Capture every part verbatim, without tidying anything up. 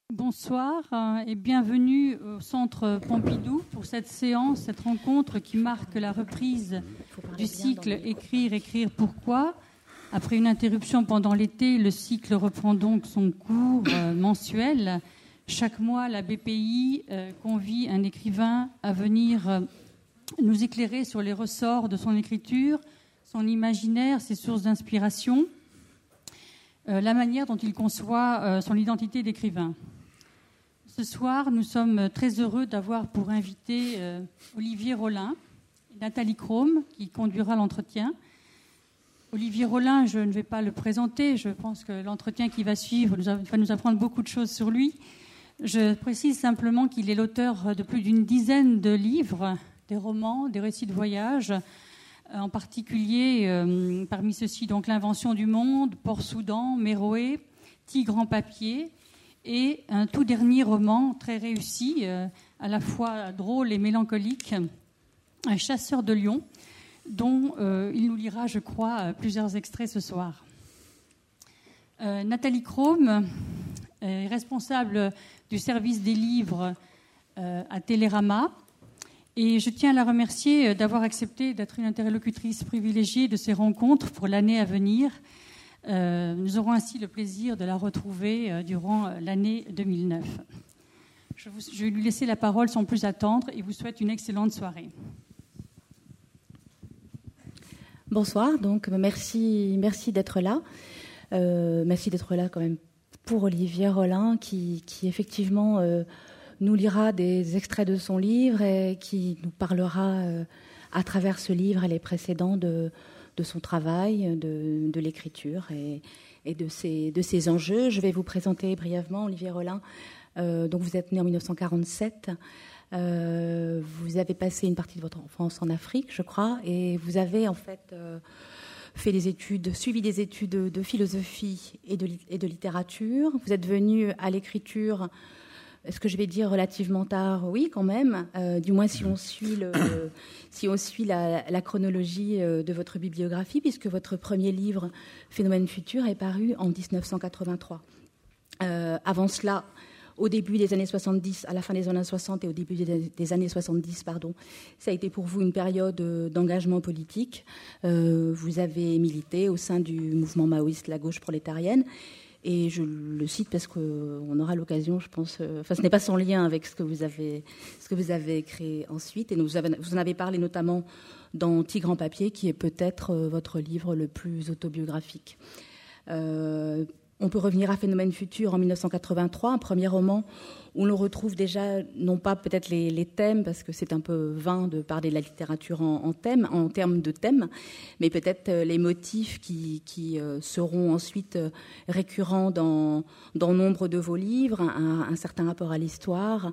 Bonsoir euh, et bienvenue au Centre Pompidou pour cette séance, cette rencontre qui marque la reprise du cycle Écrire, écrire, pourquoi. Après une interruption pendant l'été, le cycle reprend donc son cours euh, mensuel. Chaque mois, la B P I euh, convie un écrivain à venir euh, nous éclairer sur les ressorts de son écriture, son imaginaire, ses sources d'inspiration, euh, la manière dont il conçoit euh, son identité d'écrivain. Ce soir, nous sommes très heureux d'avoir pour invité euh, Olivier Rollin et Nathalie Crome qui conduira l'entretien. Olivier Rollin, je ne vais pas le présenter, je pense que l'entretien qui va suivre va nous apprendre beaucoup de choses sur lui. Je précise simplement qu'il est l'auteur de plus d'une dizaine de livres, des romans, des récits de voyage, en particulier euh, parmi ceux-ci donc L'invention du monde, Port-Soudan, Méroé, Tigre en papier, et un tout dernier roman très réussi, euh, à la fois drôle et mélancolique, Un chasseur de lions, dont euh, il nous lira, je crois, plusieurs extraits ce soir. Euh, Nathalie Crome est responsable du service des livres euh, à Télérama, et je tiens à la remercier d'avoir accepté d'être une interlocutrice privilégiée de ces rencontres pour l'année à venir. Euh, nous aurons ainsi le plaisir de la retrouver euh, durant l'année deux mille neuf. Je, vous, je vais lui laisser la parole sans plus attendre et vous souhaite une excellente soirée. Bonsoir, donc merci, merci d'être là. Euh, merci d'être là quand même pour Olivier Rollin qui, qui effectivement euh, nous lira des extraits de son livre et qui nous parlera euh, à travers ce livre et les précédents de de son travail, de, de l'écriture et, et de, ses, de ses enjeux. Je vais vous présenter brièvement Olivier Rollin. Euh, donc vous êtes né en dix-neuf cent quarante-sept. Euh, vous avez passé une partie de votre enfance en Afrique, je crois, et vous avez en fait euh, fait des études, suivi des études de, de philosophie et de, et de littérature. Vous êtes venu à l'écriture, est-ce que je vais dire relativement tard? Oui, quand même. Euh, du moins si on suit, le, si on suit la, la chronologie de votre bibliographie, puisque votre premier livre, Phénomène futur, est paru en dix-neuf cent quatre-vingt-trois. Euh, avant cela, au début des années soixante-dix, à la fin des années soixante et au début des, des années soixante-dix, pardon, ça a été pour vous une période d'engagement politique. Euh, vous avez milité au sein du mouvement maoïste La Gauche prolétarienne. Et je le cite parce qu'on aura l'occasion, je pense... Euh, enfin, ce n'est pas sans lien avec ce que vous avez, ce que vous avez créé ensuite. Et nous, vous, avez, vous en avez parlé notamment dans Tigre en papier, qui est peut-être euh, votre livre le plus autobiographique. Euh, on peut revenir à Phénomène futur en dix-neuf cent quatre-vingt-trois, un premier roman où l'on retrouve déjà, non pas peut-être les, les thèmes, parce que c'est un peu vain de parler de la littérature en, en, thème, en termes de thèmes, mais peut-être les motifs qui, qui euh, seront ensuite euh, récurrents dans, dans nombre de vos livres, un, un certain rapport à l'histoire,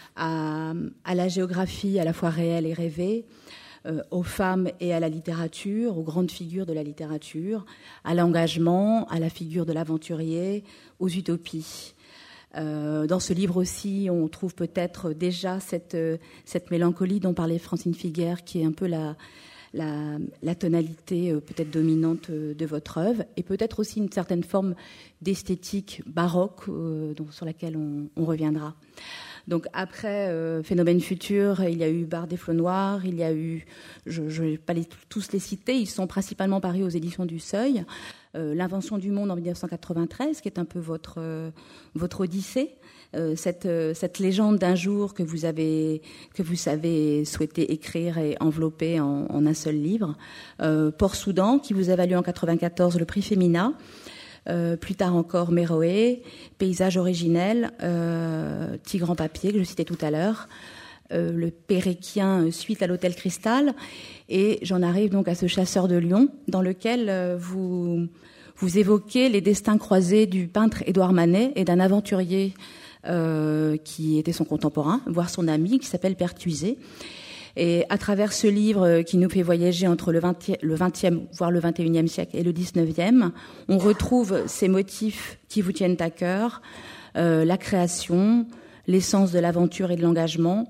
à, à la géographie à la fois réelle et rêvée, euh, aux femmes et à la littérature, aux grandes figures de la littérature, à l'engagement, à la figure de l'aventurier, aux utopies. Euh, dans ce livre aussi, on trouve peut-être déjà cette, cette mélancolie dont parlait Francine Figuère, qui est un peu la, la, la tonalité euh, peut-être dominante euh, de votre œuvre, et peut-être aussi une certaine forme d'esthétique baroque euh, dont, sur laquelle on, on reviendra. Donc après euh, Phénomène futur, il y a eu Barre des flots noirs, il y a eu, je ne vais pas les, tous les citer, ils sont principalement parus aux éditions du Seuil. Euh, L'invention du monde en dix-neuf cent quatre-vingt-treize, qui est un peu votre, euh, votre odyssée, euh, cette, euh, cette légende d'un jour que vous avez, que vous savez souhaiter écrire et envelopper en, en un seul livre. Euh, Port-Soudan, qui vous a valu en quatre-vingt-quatorze le prix Femina. Euh, plus tard encore Méroé, Paysage originel, euh, Tigre en papier, que je citais tout à l'heure, euh, le Péréquien suite à l'Hôtel Cristal, et j'en arrive donc à ce Chasseur de lions, dans lequel euh, vous, vous évoquez les destins croisés du peintre Édouard Manet et d'un aventurier euh, qui était son contemporain, voire son ami, qui s'appelle Pertuisé. Et à travers ce livre qui nous fait voyager entre le vingtième, voire le vingt et unième siècle et le dix-neuvième, on retrouve ces motifs qui vous tiennent à cœur, euh, la création, l'essence de l'aventure et de l'engagement,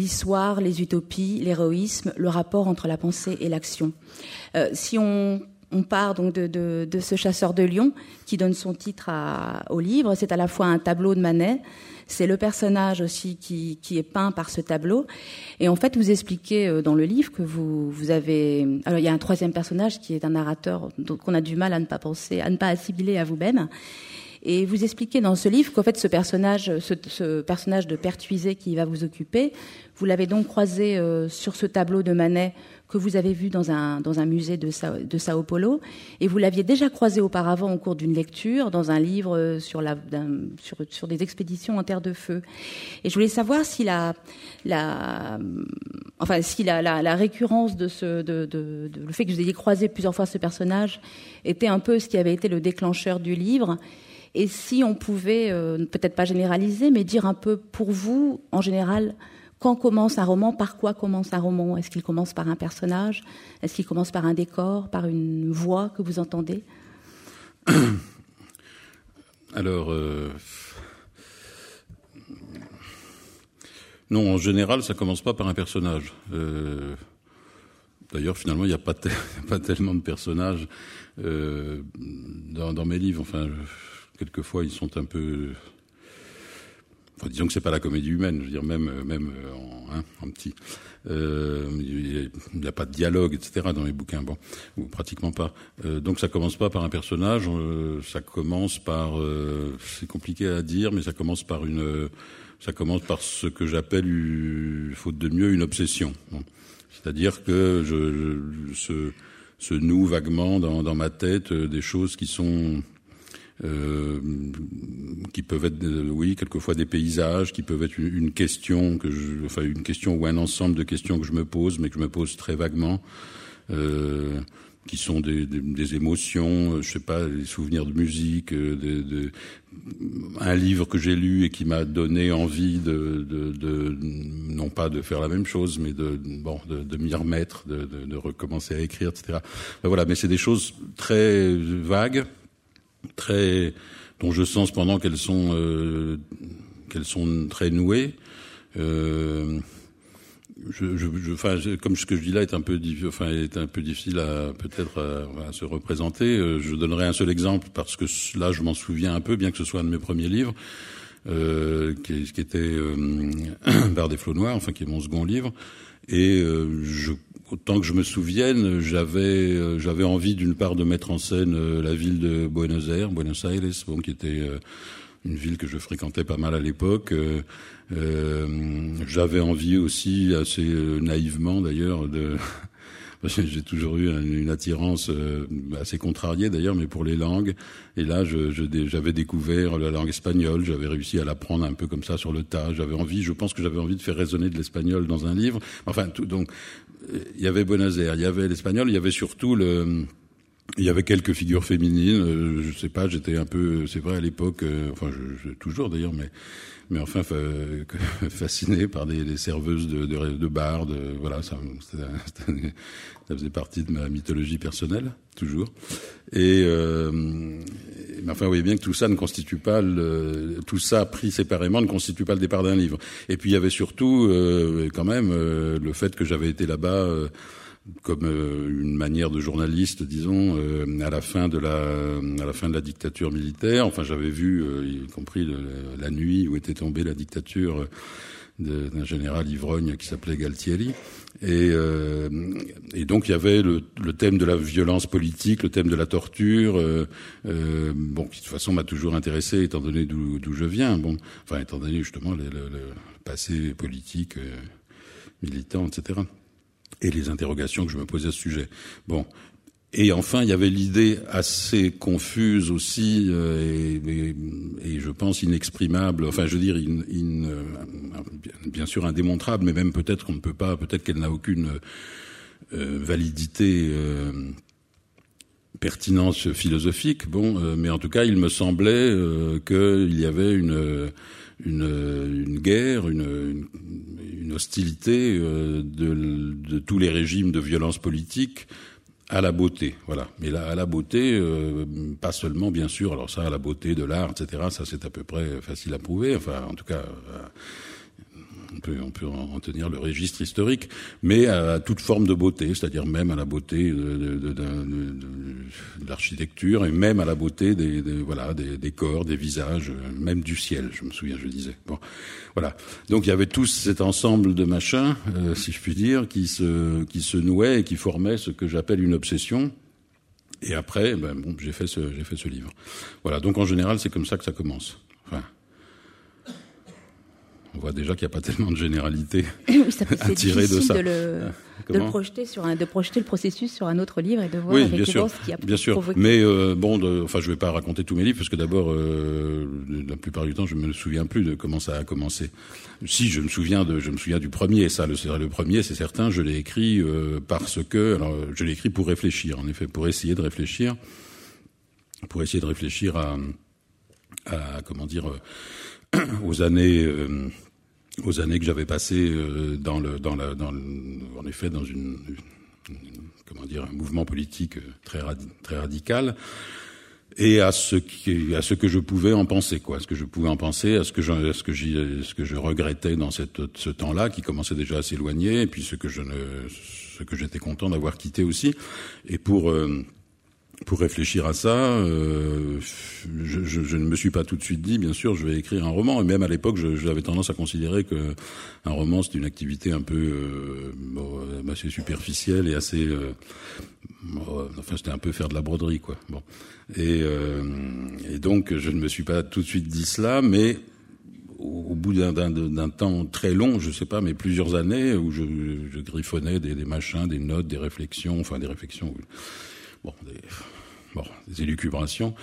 l'histoire, les utopies, l'héroïsme, le rapport entre la pensée et l'action. Euh, si on on part donc de, de, de ce chasseur de lions qui donne son titre à, au livre. C'est à la fois un tableau de Manet, c'est le personnage aussi qui, qui est peint par ce tableau. Et en fait, vous expliquez dans le livre que vous, vous avez... Alors, il y a un troisième personnage qui est un narrateur qu'on a du mal à ne pas penser, à ne pas assimiler à vous-même. Et vous expliquez dans ce livre qu'en fait, ce personnage, ce, ce personnage de Pertuiset qui va vous occuper, vous l'avez donc croisé euh, sur ce tableau de Manet que vous avez vu dans un, dans un musée de Sao, de Sao Paulo, et vous l'aviez déjà croisé auparavant au cours d'une lecture dans un livre sur, la, sur, sur des expéditions en terre de feu. Et je voulais savoir si la, la, enfin, si la, la, la récurrence de ce, de, de, de, le fait que vous ayez croisé plusieurs fois ce personnage était un peu ce qui avait été le déclencheur du livre, et si on pouvait, euh, peut-être pas généraliser, mais dire un peu pour vous, en général, quand commence un roman, par quoi commence un roman? Est-ce qu'il commence par un personnage? Est-ce qu'il commence par un décor, par une voix que vous entendez? Alors, euh... non, en général, ça commence pas par un personnage. Euh... D'ailleurs, finalement, il n'y a pas, te... pas tellement de personnages euh, dans, dans mes livres. Enfin, je... quelquefois, ils sont un peu... Enfin, disons que c'est pas la comédie humaine, je veux dire, même, même en, hein, en petit. Euh, il n'y a pas de dialogue, et cetera dans mes bouquins, bon, ou pratiquement pas. Euh, donc ça commence pas par un personnage, euh, ça commence par, euh, c'est compliqué à dire, mais ça commence par une, ça commence par ce que j'appelle, faute de mieux, une obsession. Bon. C'est-à-dire que je, je se, se noue vaguement dans, dans ma tête euh, des choses qui sont Euh, qui peuvent être, euh, oui, quelquefois des paysages, qui peuvent être une, une question que je, enfin une question ou un ensemble de questions que je me pose, mais que je me pose très vaguement, euh, qui sont des, des, des émotions, je sais pas, des souvenirs de musique, euh, de, de, un livre que j'ai lu et qui m'a donné envie de, de, de, non pas de faire la même chose, mais de, bon, de, de m'y remettre, de, de, de recommencer à écrire, et cetera. Ben voilà, mais c'est des choses très vagues, très, dont je sens cependant qu'elles sont, euh, qu'elles sont très nouées. Euh, je, je, je, enfin, comme ce que je dis là est un peu, enfin, est un peu difficile à peut-être à, à se représenter. Je donnerai un seul exemple parce que là, je m'en souviens un peu, bien que ce soit un de mes premiers livres, euh, qui, qui était euh, Barre des flots noirs, enfin, qui est mon second livre. Et euh, je, autant que je me souvienne, j'avais euh, j'avais envie d'une part de mettre en scène euh, la ville de Buenos Aires, Buenos Aires, bon, qui était euh, une ville que je fréquentais pas mal à l'époque. Euh, euh, j'avais envie aussi, assez euh, naïvement d'ailleurs, de parce que j'ai toujours eu une attirance euh, assez contrariée d'ailleurs, mais pour les langues. Et là, je, je, j'avais découvert la langue espagnole, j'avais réussi à l'apprendre un peu comme ça sur le tas. J'avais envie, je pense que j'avais envie de faire résonner de l'espagnol dans un livre. Enfin, tout, donc, il y avait Buenos Aires, il y avait l'espagnol, il y avait surtout le... Il y avait quelques figures féminines, euh, je sais pas, j'étais un peu, c'est vrai à l'époque, euh, enfin je, je toujours d'ailleurs, mais mais enfin fa, fasciné par des, des serveuses de, de, de bar, de, voilà, ça, c'était, c'était, ça faisait partie de ma mythologie personnelle, toujours. Et euh, mais enfin, vous voyez bien que tout ça ne constitue pas le, tout ça pris séparément ne constitue pas le départ d'un livre. Et puis il y avait surtout euh, quand même euh, le fait que j'avais été là-bas. Euh, comme euh, une manière de journaliste, disons, euh, à la fin de la à la fin de la dictature militaire. Enfin, j'avais vu, euh, y compris le, la nuit où était tombée la dictature de, d'un général ivrogne qui s'appelait Galtieri. Et, euh, et donc il y avait le, le thème de la violence politique, le thème de la torture, euh, euh, bon, qui de toute façon m'a toujours intéressé, étant donné d'où, d'où je viens. Bon, enfin, étant donné justement le, le, le passé politique, euh, militant, et cetera. Et les interrogations que je me posais à ce sujet. Bon. Et enfin, il y avait l'idée assez confuse aussi, euh, et, et, et je pense inexprimable, enfin je veux dire, in, in, euh, bien sûr indémontrable, mais même peut-être qu'on ne peut pas, peut-être qu'elle n'a aucune euh, validité, euh, pertinence philosophique, bon, euh, mais en tout cas, il me semblait euh, qu'il y avait une... Une, une guerre, une, une, une hostilité euh, de, de tous les régimes de violence politique à la beauté, voilà. Mais là, à la beauté, euh, pas seulement, bien sûr. Alors ça, à la beauté de l'art, et cetera. Ça, c'est à peu près facile à prouver. Enfin, en tout cas, euh, on peut, on peut en tenir le registre historique, mais à toute forme de beauté, c'est-à-dire même à la beauté de, de, de, de, de l'architecture et même à la beauté des, des voilà des, des corps, des visages, même du ciel. Je me souviens, je disais. Bon, voilà. Donc il y avait tout cet ensemble de machins, euh, si je puis dire, qui se qui se nouait et qui formait ce que j'appelle une obsession. Et après, ben bon, j'ai fait ce j'ai fait ce livre. Voilà. Donc en général, c'est comme ça que ça commence. Enfin. On voit déjà qu'il n'y a pas tellement de généralité ça peut, à tirer de ça. De le, de le projeter sur un, de projeter le processus sur un autre livre et de voir oui, effectivement ce qui a bien sûr. provoqué. Mais euh, bon, de, enfin, je ne vais pas raconter tous mes livres parce que d'abord, euh, la plupart du temps, je me souviens plus de comment ça a commencé. Si je me souviens de, je me souviens du premier. Ça, le, le premier, c'est certain. Je l'ai écrit euh, parce que, alors, je l'ai écrit pour réfléchir. En effet, pour essayer de réfléchir, pour essayer de réfléchir à, à comment dire. Euh, aux années euh, aux années que j'avais passées euh, dans le dans la dans le, en effet dans une, une comment dire un mouvement politique très radi- très radical et à ce qui à ce que je pouvais en penser quoi, à ce que je pouvais en penser, à ce que je à ce que j'y ce que je regrettais dans cette ce temps-là qui commençait déjà à s'éloigner et puis ce que je ne ce que j'étais content d'avoir quitté aussi et pour euh, Pour réfléchir à ça, euh, je, je, je ne me suis pas tout de suite dit, bien sûr, je vais écrire un roman. Et même à l'époque, je, j'avais tendance à considérer que un roman, c'est une activité un peu euh, bon, assez superficielle et assez, euh, bon, enfin, c'était un peu faire de la broderie, quoi. Bon, et, euh, et donc, je ne me suis pas tout de suite dit cela, mais au bout d'un, d'un, d'un temps très long, je sais pas, mais plusieurs années, où je, je griffonnais des, des machins, des notes, des réflexions, enfin des réflexions. Bon, des, bon, des élucubrations.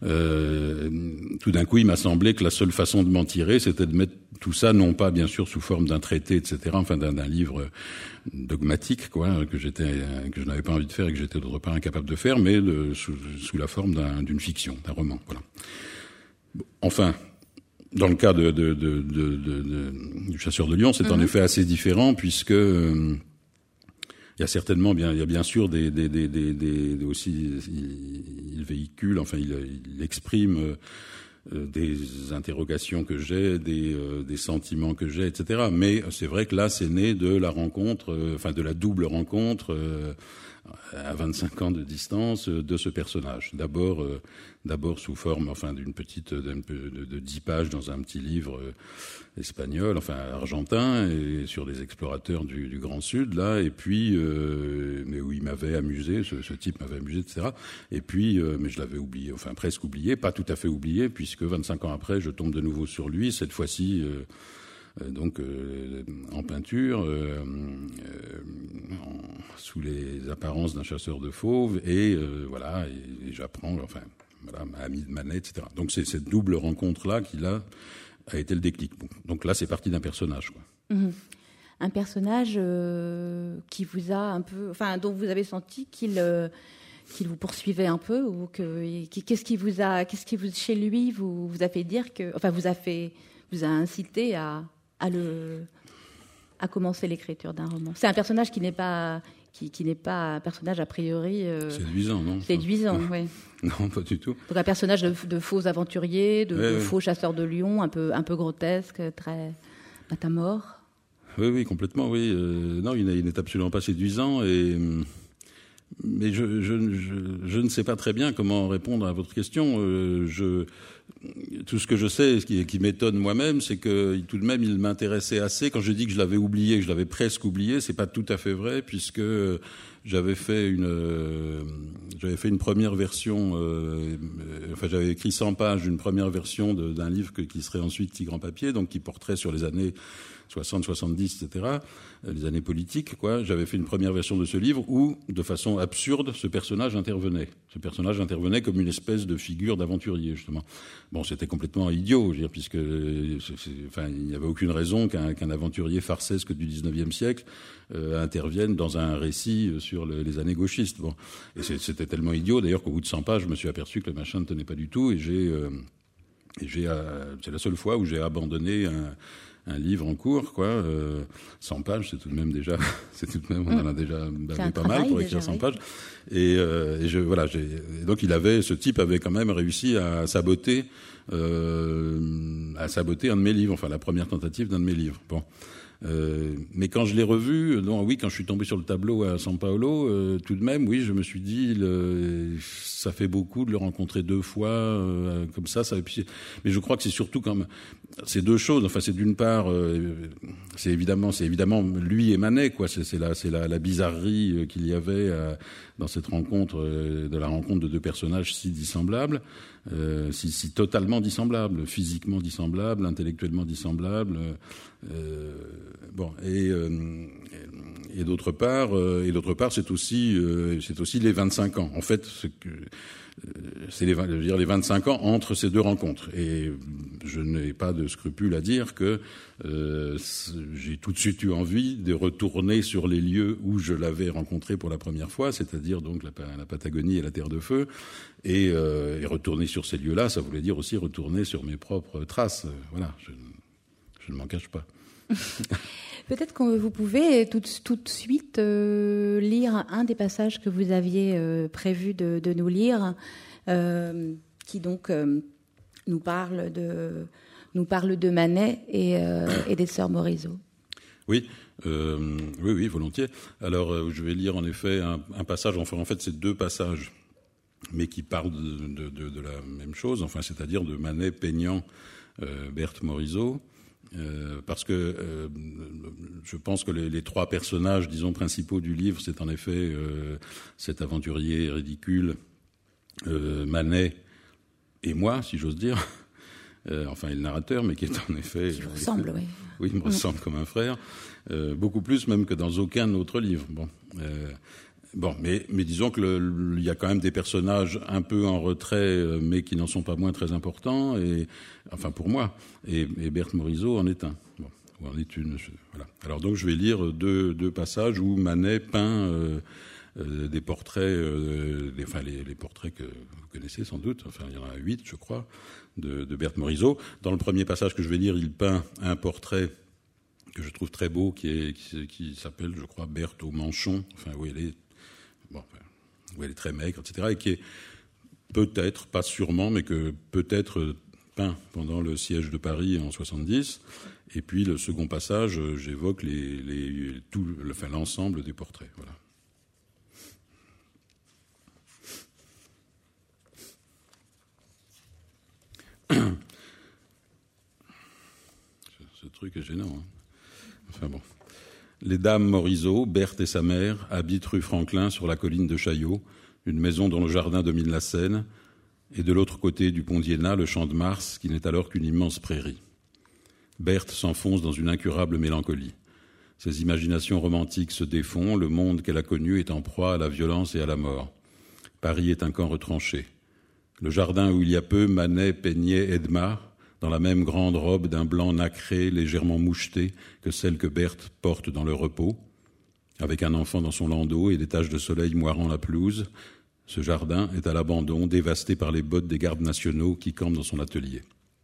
Euh, tout d'un coup, il m'a semblé que la seule façon de m'en tirer, c'était de mettre tout ça, non pas bien sûr sous forme d'un traité, et cetera, enfin d'un, d'un livre dogmatique, quoi, que j'étais, que je n'avais pas envie de faire et que j'étais d'autre part incapable de faire, mais de, sous, sous la forme d'un, d'une fiction, d'un roman. Voilà. Bon, enfin. Dans le cas de, de, de, de, de, de du Chasseur de Lions, c'est mm-hmm. en effet assez différent puisque euh, il y a certainement bien, il y a bien sûr des, des, des, des, des aussi, il, il véhicule, enfin, il, il exprime euh, des interrogations que j'ai, des, euh, des sentiments que j'ai, et cetera. Mais c'est vrai que là, c'est né de la rencontre, euh, enfin, de la double rencontre. Euh, à vingt-cinq ans de distance de ce personnage. D'abord, euh, d'abord sous forme, enfin, d'une petite, d'un peu de, de dix pages dans un petit livre euh, espagnol, enfin argentin, et sur des explorateurs du, du Grand Sud, là, et puis, euh, mais où il m'avait amusé, ce, ce type m'avait amusé, et cetera. Et puis, euh, mais je l'avais oublié, enfin presque oublié, pas tout à fait oublié, puisque vingt-cinq ans après, je tombe de nouveau sur lui, cette fois-ci. Euh, donc euh, en peinture, euh, euh, en, sous les apparences d'un chasseur de fauves, et euh, voilà, et, et j'apprends, enfin, voilà, ma amie de Manet, et cetera. Donc c'est cette double rencontre-là qui là a été le déclic. Bon, donc là, c'est parti d'un personnage, quoi. Mmh. Un personnage euh, qui vous a un peu, enfin, dont vous avez senti qu'il euh, qu'il vous poursuivait un peu, ou que qu'est-ce qui vous a, qu'est-ce qui vous chez lui vous vous a fait dire que, enfin, vous a fait, vous a incité à à le à commencer l'écriture d'un roman. C'est un personnage qui n'est pas qui, qui n'est pas un personnage a priori euh, séduisant, non séduisant, oui. Non, pas du tout. Donc un personnage de, de faux aventurier, de, ouais, de ouais. faux chasseur de lions, un peu un peu grotesque, très matamore. Oui, oui, complètement, oui. Euh, non, il n'est, il n'est absolument pas séduisant et. Mais je, je, je, je ne sais pas très bien comment répondre à votre question. Euh, je, tout ce que je sais, ce qui, qui m'étonne moi-même, c'est que tout de même, il m'intéressait assez. Quand je dis que je l'avais oublié, que je l'avais presque oublié, c'est pas tout à fait vrai, puisque j'avais fait une, euh, j'avais fait une première version. Euh, enfin, j'avais écrit cent pages d'une première version de, d'un livre que, qui serait ensuite Tigre en papier, donc qui porterait sur les années soixante, soixante-dix, et cetera, les années politiques, quoi. J'avais fait une première version de ce livre où, de façon absurde, ce personnage intervenait. Ce personnage intervenait comme une espèce de figure d'aventurier, justement. Bon, c'était complètement idiot, je veux dire, puisque, c'est, c'est, enfin, il n'y avait aucune raison qu'un, qu'un aventurier farsesque du dix-neuvième siècle euh, intervienne dans un récit sur le, les années gauchistes. Bon, et c'est, c'était tellement idiot, d'ailleurs, qu'au bout de cent pages, je me suis aperçu que le machin ne tenait pas du tout, et j'ai, euh, et j'ai, euh, c'est la seule fois où j'ai abandonné un un livre en cours, quoi. Euh, cent pages, c'est tout de même déjà, c'est tout de même, on en a déjà bavé pas mal pour écrire cent pages. Et, euh, et je, voilà, j'ai, et donc il avait, ce type avait quand même réussi à saboter, euh, à saboter un de mes livres, enfin la première tentative d'un de mes livres. Bon. Euh, mais quand je l'ai revu, non, oui, quand je suis tombé sur le tableau à São Paulo, euh, tout de même, oui, je me suis dit, le, ça fait beaucoup de le rencontrer deux fois, euh, comme ça, ça. Mais je crois que c'est surtout comme, c'est deux choses. Enfin, c'est d'une part, euh, c'est évidemment, c'est évidemment lui et Manet, quoi. C'est, c'est la, c'est la, la bizarrerie qu'il y avait euh, dans cette rencontre, euh, de la rencontre de deux personnages si dissemblables. Euh, si, si totalement dissemblables, physiquement dissemblables, intellectuellement dissemblables. Euh, bon, et, euh, et d'autre part, euh, et d'autre part, c'est aussi, euh, c'est aussi les vingt-cinq ans. En fait, ce que, c'est les, je veux dire, les vingt-cinq ans entre ces deux rencontres. Et je n'ai pas de scrupule à dire que euh, j'ai tout de suite eu envie de retourner sur les lieux où je l'avais rencontré pour la première fois, c'est-à-dire donc la, la Patagonie et la Terre de Feu. Et, euh, et retourner sur ces lieux-là, ça voulait dire aussi retourner sur mes propres traces. Voilà, je, je ne m'en cache pas. Peut-être que vous pouvez tout, tout de suite euh, lire un des passages que vous aviez euh, prévu de, de nous lire, euh, qui donc euh, nous parle de nous parle de Manet et, euh, et des sœurs Morisot. Oui, euh, oui, oui, volontiers. Alors, euh, je vais lire en effet un, un passage. Enfin, en fait, c'est deux passages, mais qui parlent de, de, de, de la même chose. Enfin, c'est-à-dire de Manet peignant euh, Berthe Morisot. Euh, parce que euh, je pense que les, les trois personnages, disons, principaux du livre, c'est en effet euh, cet aventurier ridicule, euh, Manet et moi, si j'ose dire, euh, enfin, et le narrateur, mais qui est en effet... Qui vous ressemble, oui. Oui, il me ressemble comme un frère, euh, beaucoup plus même que dans aucun autre livre. Bon, euh, bon mais, mais disons que le, le, il y a quand même des personnages un peu en retrait, mais qui n'en sont pas moins très importants, et, enfin pour moi, et, et Berthe Morisot en est un. Bon, ou en est une. Je, voilà. Alors donc je vais lire deux, deux passages où Manet peint euh, euh, des portraits, euh, des, enfin les, les portraits que vous connaissez sans doute, enfin il y en a huit je crois, de, de Berthe Morisot. Dans le premier passage que je vais lire, il peint un portrait que je trouve très beau, qui, est, qui, qui s'appelle, je crois, Berthe au manchon, enfin où elle est, bon, où elle est très maigre, et cetera, et qui est peut-être, pas sûrement, mais que peut-être peint pendant le siège de Paris en soixante-dix. Et puis le second passage, j'évoque les, les, tout, enfin, l'ensemble des portraits. Voilà. Ce truc est gênant, hein. Enfin bon. Les dames Morisot, Berthe et sa mère, habitent rue Franklin sur la colline de Chaillot, une maison dont le jardin domine la Seine, et de l'autre côté du pont d'Iéna, le champ de Mars, qui n'est alors qu'une immense prairie. Berthe s'enfonce dans une incurable mélancolie. Ses imaginations romantiques se défont, le monde qu'elle a connu est en proie à la violence et à la mort. Paris est un camp retranché. Le jardin où il y a peu Manet peignait Edma, dans la même grande robe d'un blanc nacré, légèrement moucheté que celle que Berthe porte dans le repos, avec un enfant dans son landau et des taches de soleil moirant la pelouse. Ce jardin est à l'abandon, dévasté par les bottes des gardes nationaux qui campent dans son atelier.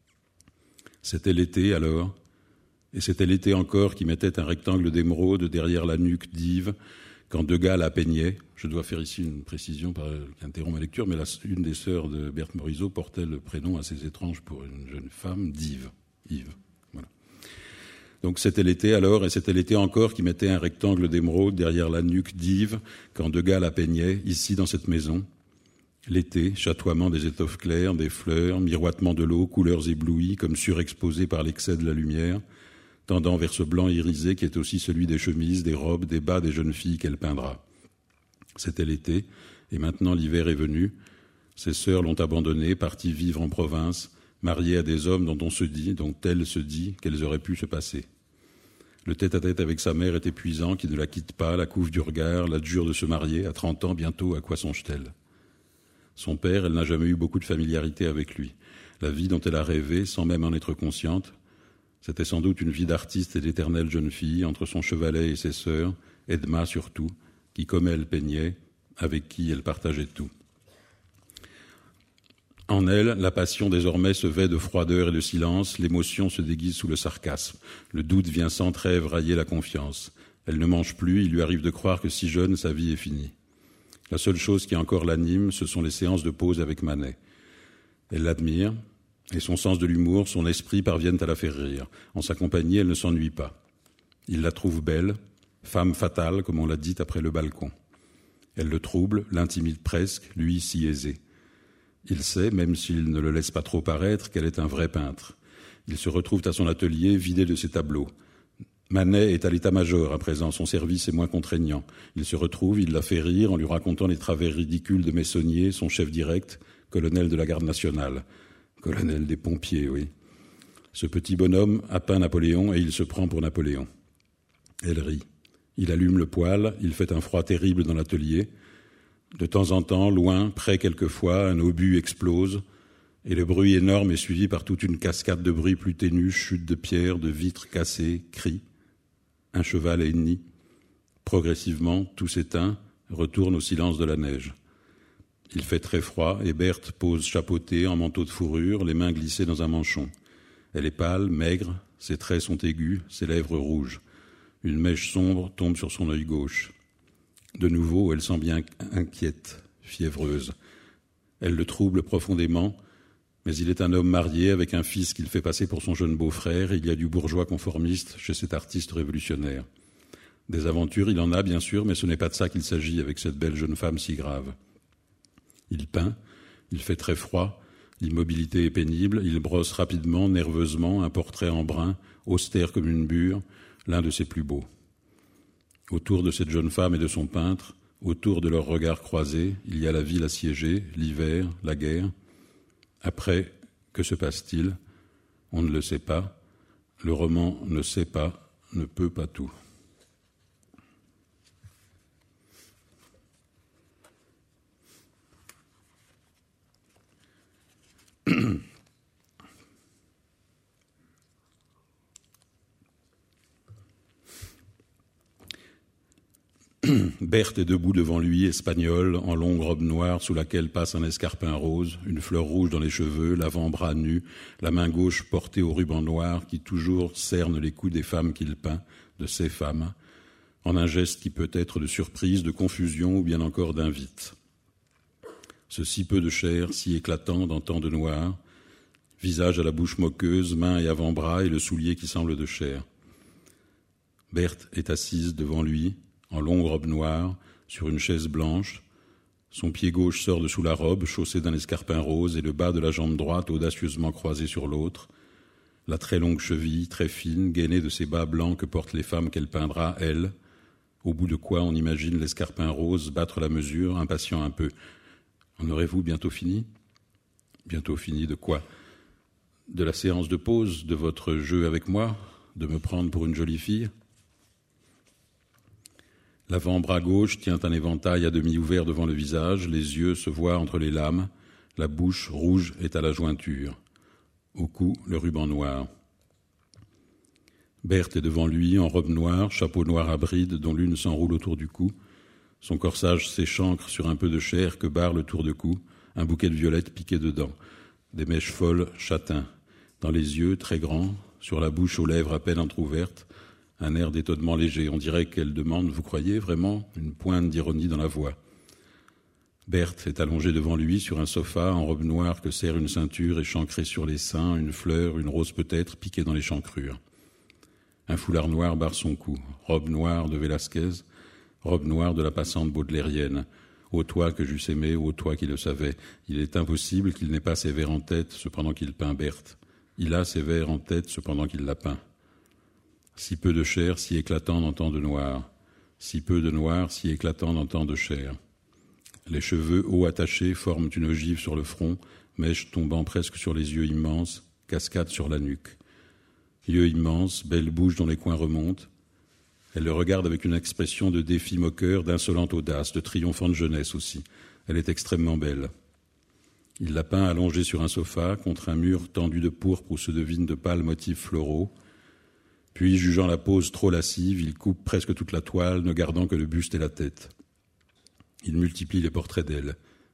C'était l'été alors, et c'était l'été encore qui mettait un rectangle d'émeraude derrière la nuque d'Yves, quand Degas la peignait. Je dois faire ici une précision qui interrompt ma lecture, mais la, une des sœurs de Berthe Morisot portait le prénom assez étrange pour une jeune femme, d'Yves. Yves. Voilà. Donc c'était l'été alors, et c'était l'été encore qui mettait un rectangle d'émeraude derrière la nuque d'Yves, quand Degas la peignait, ici dans cette maison. L'été, chatoiement des étoffes claires, des fleurs, miroitement de l'eau, couleurs éblouies, comme surexposées par l'excès de la lumière, tendant vers ce blanc irisé qui est aussi celui des chemises, des robes, des bas des jeunes filles qu'elle peindra. C'était l'été, et maintenant l'hiver est venu. Ses sœurs l'ont abandonnée, partie vivre en province, mariée à des hommes dont on se dit, dont elle se dit, qu'elles auraient pu se passer. Le tête-à-tête avec sa mère est épuisant, qui ne la quitte pas, la couvre du regard, l'adjure de se marier, à trente ans bientôt, à quoi songe-t-elle ? Son père, elle n'a jamais eu beaucoup de familiarité avec lui. La vie dont elle a rêvé, sans même en être consciente, c'était sans doute une vie d'artiste et d'éternelle jeune fille, entre son chevalet et ses sœurs, Edma surtout, qui, comme elle, peignait, avec qui elle partageait tout. En elle, la passion désormais se vêt de froideur et de silence, l'émotion se déguise sous le sarcasme, le doute vient sans trêve railler la confiance. Elle ne mange plus, il lui arrive de croire que si jeune, sa vie est finie. La seule chose qui encore l'anime, ce sont les séances de pause avec Manet. Elle l'admire, et son sens de l'humour, son esprit parviennent à la faire rire. En sa compagnie, elle ne s'ennuie pas. Il la trouve belle, femme fatale, comme on l'a dit après le balcon. Elle le trouble, l'intimide presque, lui si aisé. Il sait, même s'il ne le laisse pas trop paraître, qu'elle est un vrai peintre. Ils se retrouvent à son atelier, vidé de ses tableaux. Manet est à l'état-major à présent, son service est moins contraignant. Il se retrouve, il la fait rire en lui racontant les travers ridicules de Messonnier, son chef direct, colonel de la garde nationale. Colonel des pompiers, oui. Ce petit bonhomme a peint Napoléon et il se prend pour Napoléon. Elle rit. Il allume le poêle, il fait un froid terrible dans l'atelier. De temps en temps, loin, près quelquefois, un obus explose, et le bruit énorme est suivi par toute une cascade de bruits plus ténus, chutes de pierres, de vitres cassées, cris. Un cheval ennemi. Progressivement, tout s'éteint, retourne au silence de la neige. Il fait très froid, et Berthe pose chapeautée en manteau de fourrure, les mains glissées dans un manchon. Elle est pâle, maigre, ses traits sont aigus, ses lèvres rouges. Une mèche sombre tombe sur son œil gauche. De nouveau, elle sent bien inquiète, fiévreuse. Elle le trouble profondément, mais il est un homme marié avec un fils qu'il fait passer pour son jeune beau-frère. Il y a du bourgeois conformiste chez cet artiste révolutionnaire. Des aventures, il en a bien sûr, mais ce n'est pas de ça qu'il s'agit avec cette belle jeune femme si grave. Il peint, il fait très froid, l'immobilité est pénible, il brosse rapidement, nerveusement, un portrait en brun, austère comme une bure, l'un de ses plus beaux. Autour de cette jeune femme et de son peintre, autour de leurs regards croisés, il y a la ville assiégée, l'hiver, la guerre. Après, que se passe-t-il ? On ne le sait pas. Le roman ne sait pas, ne peut pas tout. Berthe est debout devant lui, espagnole, en longue robe noire sous laquelle passe un escarpin rose, une fleur rouge dans les cheveux, l'avant-bras nu, la main gauche portée au ruban noir qui toujours cerne les coups des femmes qu'il peint, de ces femmes, en un geste qui peut être de surprise, de confusion ou bien encore d'invite. Ce si peu de chair, si éclatant dans tant de noir, visage à la bouche moqueuse, mains et avant-bras et le soulier qui semble de chair. Berthe est assise devant lui, en longue robe noire, sur une chaise blanche. Son pied gauche sort de sous la robe, chaussé d'un escarpin rose, et le bas de la jambe droite audacieusement croisé sur l'autre. La très longue cheville, très fine, gainée de ces bas blancs que portent les femmes qu'elle peindra, elle, au bout de quoi on imagine l'escarpin rose battre la mesure, impatient un peu. En aurez-vous bientôt fini ? Bientôt fini de quoi ? De la séance de pause, de votre jeu avec moi, de me prendre pour une jolie fille ? L'avant-bras gauche tient un éventail à demi ouvert devant le visage, les yeux se voient entre les lames, la bouche rouge est à la jointure. Au cou, le ruban noir. Berthe est devant lui, en robe noire, chapeau noir à bride dont l'une s'enroule autour du cou. Son corsage s'échancre sur un peu de chair que barre le tour de cou, un bouquet de violettes piqué dedans. Des mèches folles, châtains. Dans les yeux, très grands, sur la bouche aux lèvres à peine entrouvertes, un air d'étonnement léger. On dirait qu'elle demande « Vous croyez vraiment ?» Une pointe d'ironie dans la voix. Berthe est allongée devant lui sur un sofa en robe noire que serre une ceinture échancrée sur les seins, une fleur, une rose peut-être, piquée dans l'échancrure. Un foulard noir barre son cou. Robe noire de Velázquez, robe noire de la passante baudelairienne. Ô toi que j'eusse aimé, ô toi qui le savais. Il est impossible qu'il n'ait pas ses vers en tête cependant qu'il peint Berthe. Il a ses vers en tête cependant qu'il la peint. Si peu de chair, si éclatant dans tant de noir. Si peu de noir, si éclatant dans tant de chair. Les cheveux hauts attachés forment une ogive sur le front, mèche tombant presque sur les yeux immenses, cascade sur la nuque. Yeux immenses, belle bouche dont les coins remontent. Elle le regarde avec une expression de défi moqueur, d'insolente audace, de triomphante jeunesse aussi. Elle est extrêmement belle. Il la peint allongée sur un sofa, contre un mur tendu de pourpre où se devinent de pâles motifs floraux. Puis, jugeant la pose trop lascive, il coupe presque toute la toile, ne gardant que le buste et la tête. Il multiplie les portraits d'elle.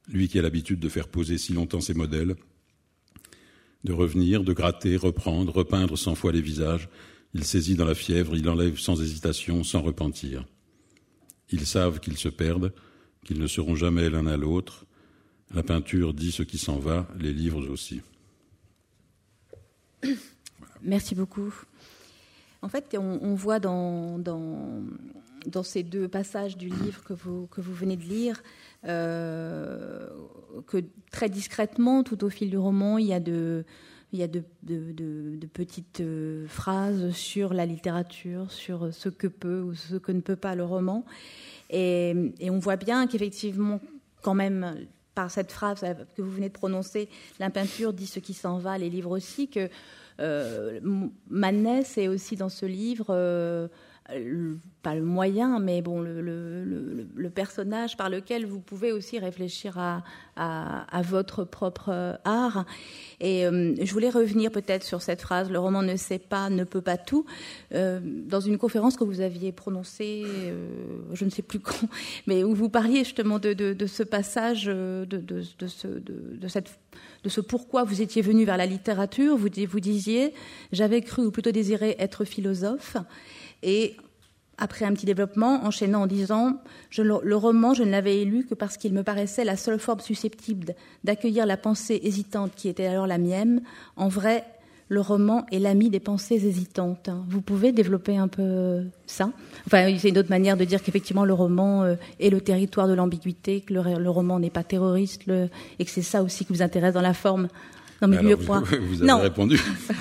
lui qui a l'habitude de faire poser si longtemps ses modèles, de revenir, de gratter, reprendre, repeindre cent fois les visages. Il saisit dans la fièvre, il enlève sans hésitation, sans repentir. Ils savent qu'ils se perdent, qu'ils ne seront jamais l'un à l'autre. La peinture dit ce qui s'en va, les livres aussi. Voilà. Merci beaucoup. En fait, on, on voit dans, dans, dans ces deux passages du livre que vous, que vous venez de lire euh, que très discrètement, tout au fil du roman, il y a de, il y a de, de, de, de petites euh, phrases sur la littérature, sur ce que peut ou ce que ne peut pas le roman. Et, et on voit bien qu'effectivement, quand même, par cette phrase que vous venez de prononcer, la peinture dit ce qui s'en va, les livres aussi, que Euh, Manet, c'est aussi dans ce livre, euh, le, pas le moyen, mais bon, le, le, le, le personnage par lequel vous pouvez aussi réfléchir à, à, à votre propre art. Et euh, je voulais revenir peut-être sur cette phrase, le roman ne sait pas, ne peut pas tout. Euh, dans une conférence que vous aviez prononcée, euh, je ne sais plus quand, mais où vous parliez justement de, de, de ce passage, de, de, de, ce, de, de cette de ce pourquoi vous étiez venu vers la littérature. Vous, vous disiez « J'avais cru, ou plutôt désiré, être philosophe ». Et après un petit développement, enchaînant en disant je, « Le roman, je ne l'avais lu que parce qu'il me paraissait la seule forme susceptible d'accueillir la pensée hésitante qui était alors la mienne. En vrai, le roman est l'ami des pensées hésitantes. » Vous pouvez développer un peu ça ? Enfin, c'est une autre manière de dire qu'effectivement le roman euh, est le territoire de l'ambiguïté, que le, le roman n'est pas terroriste, le, et que c'est ça aussi qui vous intéresse dans la forme. Dans mes Alors, points. Vous, vous avez non. répondu.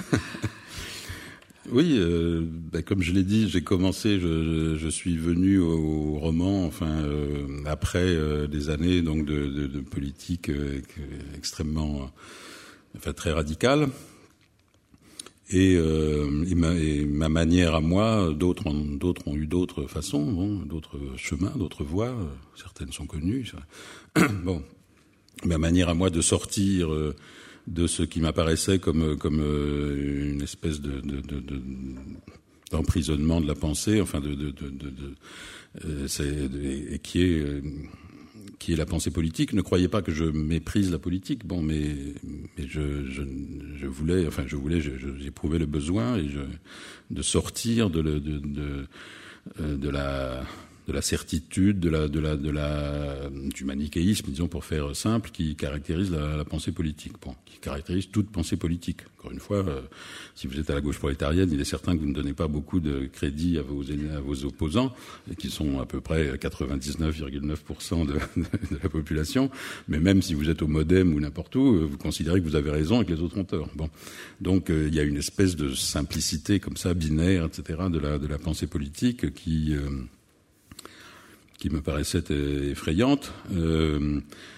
Oui, euh, ben, comme je l'ai dit, j'ai commencé, je, je, je suis venu au roman, enfin euh, après euh, des années donc de, de, de politique euh, extrêmement, enfin très radicale. Et, euh, et, ma, et ma manière à moi, d'autres ont, d'autres ont eu d'autres façons, bon, d'autres chemins, d'autres voies, certaines sont connues. Ça. Bon, ma manière à moi de sortir euh, de ce qui m'apparaissait comme comme euh, une espèce de, de, de, de d'emprisonnement de la pensée, enfin de de de, de, de euh, c'est de, et qui est euh, qui est la pensée politique. Ne croyez pas que je méprise la politique. Bon, mais mais je je, je voulais, enfin je voulais, je, je, j'éprouvais le besoin et je, de sortir de le, de de de la de la certitude, de la de la de la du manichéisme, disons pour faire simple, qui caractérise la, la pensée politique. Bon, qui caractérise toute pensée politique. Encore une fois, euh, si vous êtes à la gauche prolétarienne, il est certain que vous ne donnez pas beaucoup de crédit à vos à vos opposants, qui sont à peu près quatre-vingt-dix-neuf virgule neuf pour cent de, de, de la population. Mais même si vous êtes au MoDem ou n'importe où, vous considérez que vous avez raison et que les autres ont tort. Bon, donc euh, il y a une espèce de simplicité comme ça, binaire, et cetera, de la de la pensée politique qui euh, qui me paraissait effrayante. Euh,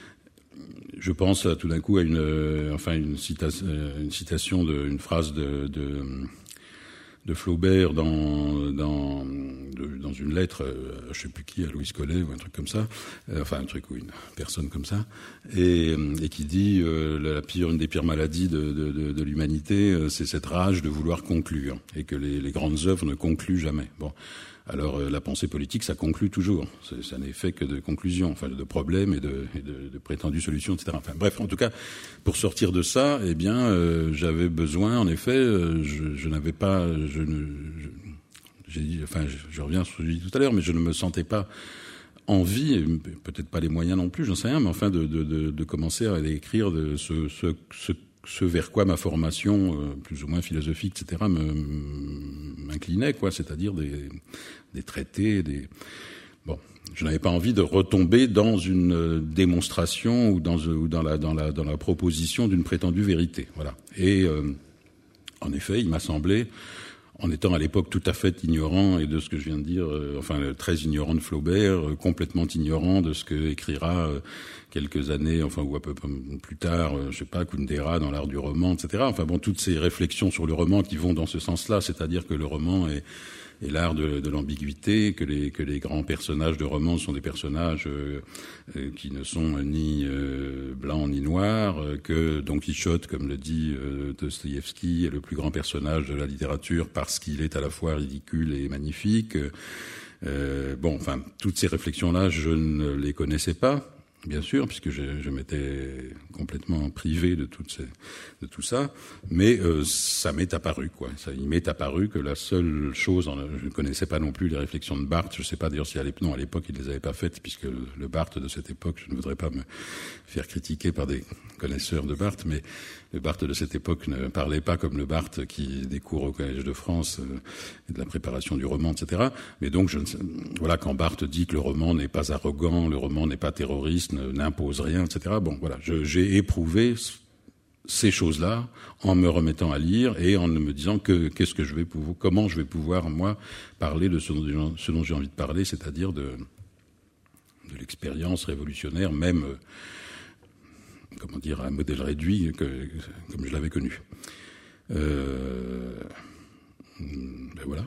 je pense à, tout d'un coup à une, euh, enfin une citation, une citation de, une phrase de, de, de Flaubert dans, dans, de, dans une lettre, euh, je sais plus qui, à Louis Collet ou un truc comme ça, euh, enfin un truc ou une personne comme ça, et, et qui dit euh, la pire, une des pires maladies de, de, de, de l'humanité, euh, c'est cette rage de vouloir conclure, et que les, les grandes œuvres ne concluent jamais. Bon. Alors euh, la pensée politique, ça conclut toujours. C'est, ça n'est fait que de conclusions, enfin de problèmes et de, et de, de prétendues solutions, et cetera. Enfin bref, en tout cas, pour sortir de ça, eh bien, euh, j'avais besoin, en effet, euh, je, je n'avais pas, je ne, je, j'ai dit, enfin, je, je reviens sur ce que j'ai dit tout à l'heure, mais je ne me sentais pas envie, et peut-être pas les moyens non plus, j'en sais rien, mais enfin de, de, de, de commencer à écrire de ce, ce, ce ce vers quoi ma formation, euh, plus ou moins philosophique, et cetera, me, m'inclinait, quoi, c'est-à-dire des, des traités, des... Bon, je n'avais pas envie de retomber dans une démonstration ou dans, ou dans, la, dans, la, dans la proposition d'une prétendue vérité, voilà. Et euh, en effet, il m'a semblé, en étant à l'époque tout à fait ignorant, et de ce que je viens de dire, euh, enfin très ignorant de Flaubert, euh, complètement ignorant de ce que écrira euh, quelques années, enfin ou un peu plus tard, euh, je sais pas, Kundera dans l'art du roman, et cetera. Enfin bon, toutes ces réflexions sur le roman qui vont dans ce sens-là, c'est-à-dire que le roman est, est l'art de, de l'ambiguïté, que les, que les grands personnages de romans sont des personnages euh, euh, qui ne sont ni euh, blancs ni noirs, euh, que Don Quichotte, comme le dit euh, Dostoïevski, est le plus grand personnage de la littérature parce qu'il est à la fois ridicule et magnifique. Euh, bon, enfin, toutes ces réflexions-là, je ne les connaissais pas. bien sûr, puisque je, je m'étais complètement privé de, toutes ces, de tout ça, mais euh, ça m'est apparu, quoi. Ça, il m'est apparu que la seule chose, en, je ne connaissais pas non plus les réflexions de Barthes, je ne sais pas d'ailleurs si à l'époque, non, à l'époque il ne les avait pas faites, puisque le, le Barthes de cette époque, je ne voudrais pas me faire critiquer par des connaisseurs de Barthes, mais le Barthes de cette époque ne parlait pas comme le Barthes qui des cours au Collège de France euh, et de la préparation du roman, et cetera. Mais donc, je ne sais, voilà, quand Barthes dit que le roman n'est pas arrogant, le roman n'est pas terroriste, n'impose rien, et cetera. Bon, voilà, je, j'ai éprouvé ces choses-là en me remettant à lire et en me disant que qu'est-ce que je vais pouvoir, comment je vais pouvoir moi parler de ce dont, ce dont j'ai envie de parler, c'est-à-dire de, de l'expérience révolutionnaire, même, euh, comment dire, un modèle réduit que, comme je l'avais connu. Euh, ben voilà.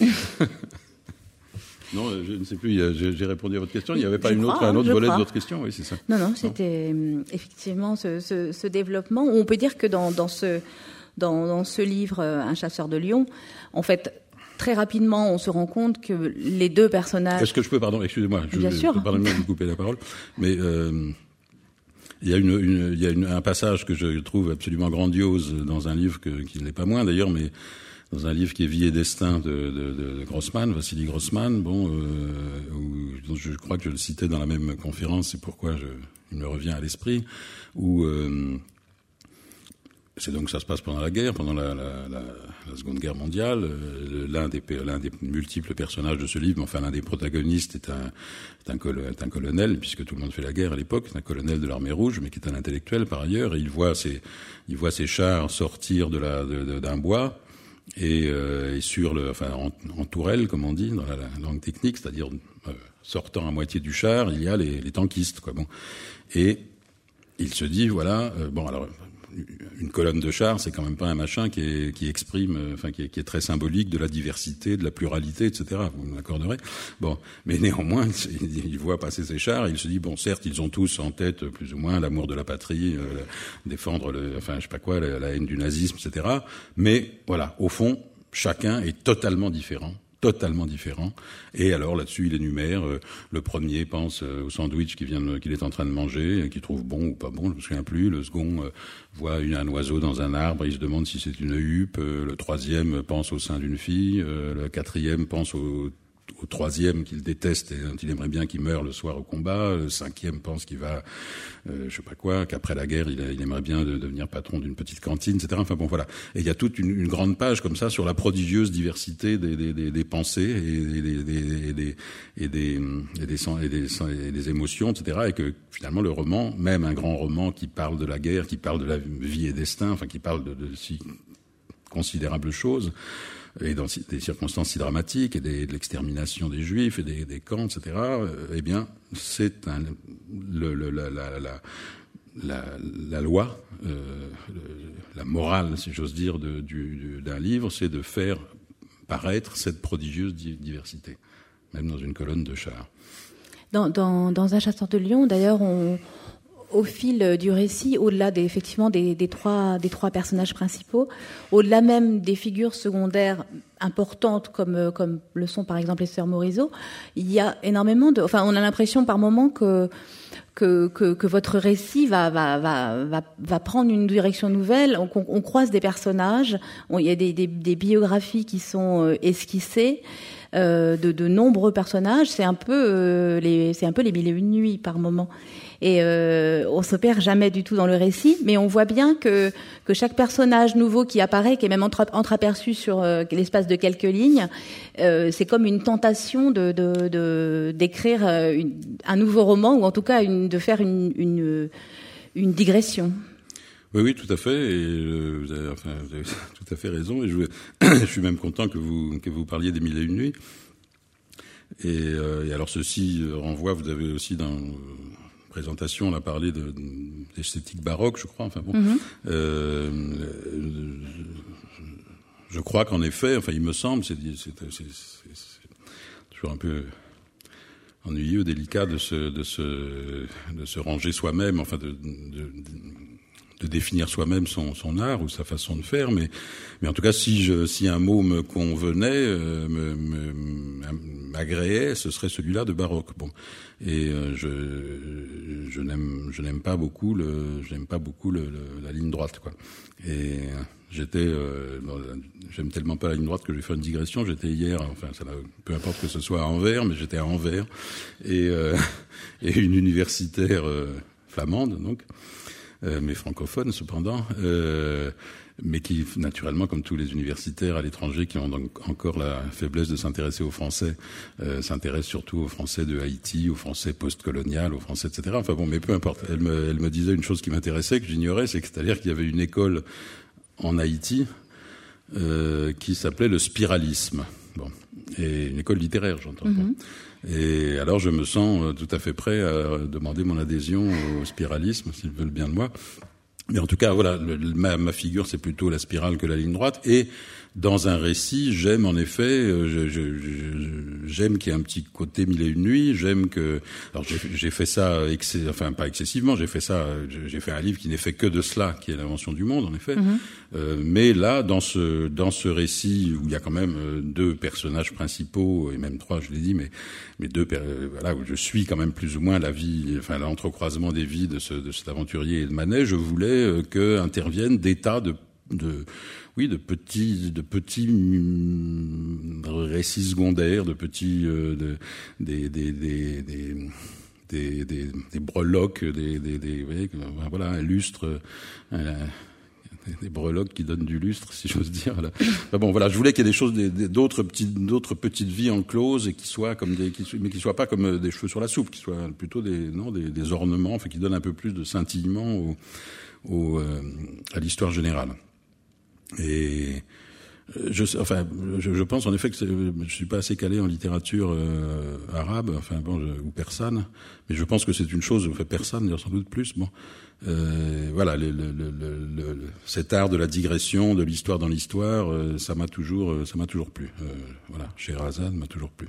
Non, je ne sais plus, j'ai répondu à votre question. Il n'y avait pas je une crois, autre, un autre volet crois. de votre question, oui, c'est ça. Non, non, c'était non. effectivement ce, ce, ce développement. On peut dire que dans, dans, ce, dans, dans ce livre, Un chasseur de lions, en fait, très rapidement, on se rend compte que les deux personnages... Est-ce que je peux, pardon, excusez-moi, je, Bien je, sûr. pardonnez-moi de vous couper la parole, mais euh, il y a, une, une, il y a une, un passage que je trouve absolument grandiose dans un livre que, qui ne l'est pas moins d'ailleurs, mais... dans un livre qui est Vie et destin de, de, de Grossman, Vassili Grossman, bon, euh, où, je crois que je le citais dans la même conférence, c'est pourquoi je, il me revient à l'esprit, où euh, c'est donc ça se passe pendant la guerre, pendant la, la, la, la Seconde Guerre mondiale. Euh, l'un des l'un des multiples personnages de ce livre, enfin l'un des protagonistes est un, est un, col, est un colonel, puisque tout le monde fait la guerre à l'époque, c'est un colonel de l'armée rouge, mais qui est un intellectuel par ailleurs, et il voit ses, il voit ses chars sortir de la, de, de, d'un bois. Et, euh, et sur le, enfin en, en tourelle, comme on dit dans la, la langue technique, c'est-à-dire euh, sortant à moitié du char, il y a les, les tankistes, quoi. Bon, et il se dit voilà, euh, bon alors une colonne de chars, c'est quand même pas un machin qui, est, qui exprime, euh, enfin qui est, qui est très symbolique de la diversité, de la pluralité, et cetera. Vous m'accorderez. Bon, mais néanmoins, il, il voit passer ces chars, et il se dit bon, certes, ils ont tous en tête plus ou moins l'amour de la patrie, euh, défendre le, enfin je sais pas quoi, la, la haine du nazisme, et cetera. Mais voilà, au fond, chacun est totalement différent. totalement différent. Et alors là-dessus, il énumère euh, le premier pense euh, au sandwich qu'il vient de, qu'il est en train de manger, qu'il trouve bon ou pas bon, je me souviens plus. Le second euh, voit une, un oiseau dans un arbre, il se demande si c'est une huppe. Euh, le troisième pense au sein d'une fille. Euh, le quatrième pense au au troisième qu'il déteste et dont il aimerait bien qu'il meure le soir au combat. Le cinquième pense qu'il va, euh, je sais pas quoi, qu'après la guerre, il, il aimerait bien de, devenir patron d'une petite cantine, et cetera. Enfin bon, voilà. Et il y a toute une, une grande page comme ça sur la prodigieuse diversité des, des, des, des pensées et des, des, des, et des, et des, et des, et des émotions, et cetera. Et que finalement, le roman, même un grand roman qui parle de la guerre, qui parle de la vie et destin, enfin qui parle de, de si considérables choses, et dans des circonstances si dramatiques, et des, de l'extermination des Juifs, et des, des camps, et cetera, euh, eh bien, c'est un, le, le, la, la, la, la, la loi, euh, le, la morale, si j'ose dire, de, du, d'un livre, c'est de faire paraître cette prodigieuse diversité, même dans une colonne de chars. Dans, dans, dans Un chasseur de lions, d'ailleurs, on... au fil du récit, au-delà des, effectivement des, des, trois, des trois personnages principaux, au-delà même des figures secondaires importantes comme, comme le sont par exemple les sœurs Morisot, il y a énormément de... Enfin, on a l'impression par moments que, que, que, que votre récit va, va, va, va, va prendre une direction nouvelle. On, on croise des personnages, on, il y a des, des, des biographies qui sont esquissées, Euh, de, de nombreux personnages. C'est un peu euh, les, c'est un peu les mille et une nuits par moment. Et euh, on se perd jamais du tout dans le récit, mais on voit bien que que chaque personnage nouveau qui apparaît, qui est même entre, entreaperçu sur euh, l'espace de quelques lignes, euh, c'est comme une tentation de, de, de d'écrire une, un nouveau roman, ou en tout cas une, de faire une, une, une digression. Oui, oui, tout à fait. Et euh, vous avez, enfin, vous avez tout à fait raison. Et je, je suis même content que vous que vous parliez des Mille et une nuits. Et, euh, et alors ceci renvoie. Vous avez aussi dans euh, présentation, on a parlé de, d'esthétique baroque, je crois. Enfin bon. Mm-hmm. Euh, je crois qu'en effet, enfin, il me semble, c'est, c'est, c'est, c'est, c'est toujours un peu ennuyeux, délicat de se de se de se ranger soi-même. Enfin, de, de, de de définir soi-même son, son art ou sa façon de faire, mais, mais en tout cas, si, je, si un mot me convenait, euh, me, me, m'agréait, ce serait celui-là de baroque. Bon, et euh, je, je n'aime, je n'aime pas beaucoup le, je n'aime pas beaucoup le, le, la ligne droite, quoi. Et j'étais, euh, bon, j'aime tellement pas la ligne droite que je vais faire une digression. J'étais hier, enfin, ça n'a, peu importe que ce soit à Anvers, mais j'étais à Anvers et, euh, et une universitaire euh, flamande, donc. Euh, mais francophone cependant, euh, mais qui naturellement, comme tous les universitaires à l'étranger qui ont donc encore la faiblesse de s'intéresser aux Français, euh, s'intéressent surtout aux Français de Haïti, aux Français post-colonial, aux Français, et cetera. Enfin bon, mais peu importe. Elle me, elle me disait une chose qui m'intéressait, que j'ignorais, c'est que, c'est-à-dire qu'il y avait une école en Haïti euh, qui s'appelait le spiralisme. Bon, et une école littéraire, j'entends. Mm-hmm. Et alors je me sens tout à fait prêt à demander mon adhésion au spiralisme, s'ils veulent bien de moi. Mais en tout cas, voilà, le, ma, ma figure, c'est plutôt la spirale que la ligne droite. Et dans un récit, j'aime en effet, je, je, je, j'aime qu'il y ait un petit côté mille et une nuits. J'aime que, alors j'ai, j'ai fait ça, excès, enfin pas excessivement. J'ai fait ça, j'ai fait un livre qui n'est fait que de cela, qui est l'invention du monde, en effet. Mm-hmm. Euh, mais là, dans ce dans ce récit où il y a quand même deux personnages principaux et même trois, je l'ai dit, mais mais deux, euh, voilà, où je suis quand même plus ou moins la vie, enfin l'entrecroisement des vies de ce de cet aventurier et de Manet. Je voulais euh, que interviennent des tas de de oui de petits de petits récits secondaires, de petits euh, de, des, des, des, des des des des breloques, des des, des vous voyez, voilà, un lustre, un, des breloques qui donnent du lustre, si j'ose dire. Là. Enfin bon, voilà, je voulais qu'il y ait des choses, des, des, d'autres petites, d'autres petites vies encloses et qui soient comme des, qui, mais qui soient pas comme des cheveux sur la soupe, qui soient plutôt des, non, des, des ornements, enfin, qui donnent un peu plus de scintillement au, au, euh, à l'histoire générale. Et je, enfin, je, je pense en effet que c'est, je suis pas assez calé en littérature euh, arabe, enfin bon, je, ou persane, mais je pense que c'est une chose, enfin persane, d'ailleurs sans doute plus. Bon, euh, voilà, le, le, le, le, cet art de la digression, de l'histoire dans l'histoire, euh, ça m'a toujours, ça m'a toujours plu. Euh, voilà, Scheherazade m'a toujours plu.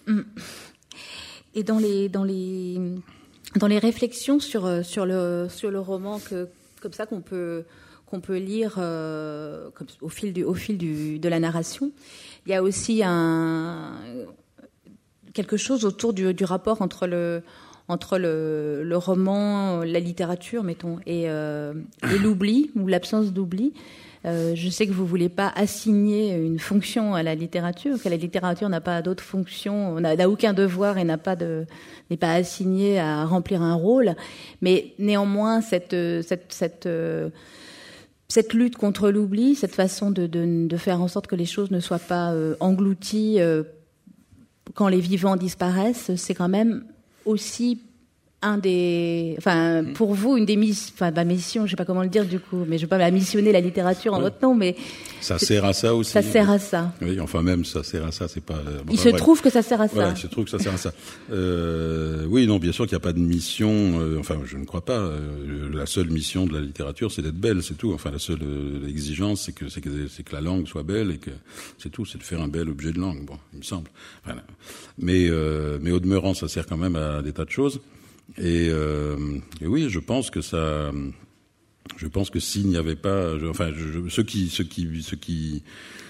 Et dans les, dans les, dans les réflexions sur sur le sur le roman que comme ça qu'on peut qu'on peut lire euh, comme, au fil du au fil du, de la narration. Il y a aussi un quelque chose autour du, du rapport entre le entre le, le roman, la littérature, mettons, et, euh, et l'oubli ou l'absence d'oubli. Euh, je sais que vous voulez pas assigner une fonction à la littérature, que la littérature n'a pas d'autre fonction, n'a, n'a aucun devoir et n'a pas de n'est pas assignée à remplir un rôle. Mais néanmoins, cette cette cette euh, cette lutte contre l'oubli, cette façon de, de, de faire en sorte que les choses ne soient pas euh, englouties euh, quand les vivants disparaissent, c'est quand même aussi un des, enfin, pour vous, une des missions, enfin, ma mission, je sais pas comment le dire du coup, mais je vais pas la missionner la littérature en oui. votre nom, mais. Ça sert à ça aussi. Ça sert à ça. Oui, enfin même ça sert à ça, c'est pas. Euh, il se vrai. trouve que ça sert à ça. Voilà, il se trouve que ça sert à ça. Euh, oui, non, bien sûr qu'il n'y a pas de mission. Euh, enfin, je ne crois pas. Euh, la seule mission de la littérature, c'est d'être belle, c'est tout. Enfin, la seule euh, exigence, c'est que c'est que c'est que la langue soit belle et que c'est tout, c'est de faire un bel objet de langue. Bon, il me semble. Enfin, mais euh, mais au demeurant, ça sert quand même à des tas de choses. Et, euh, et oui, je pense que ça. Je pense que s'il n'y avait pas, je, enfin, je, ce qui, ce qui, ce qui,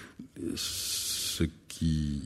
ce qui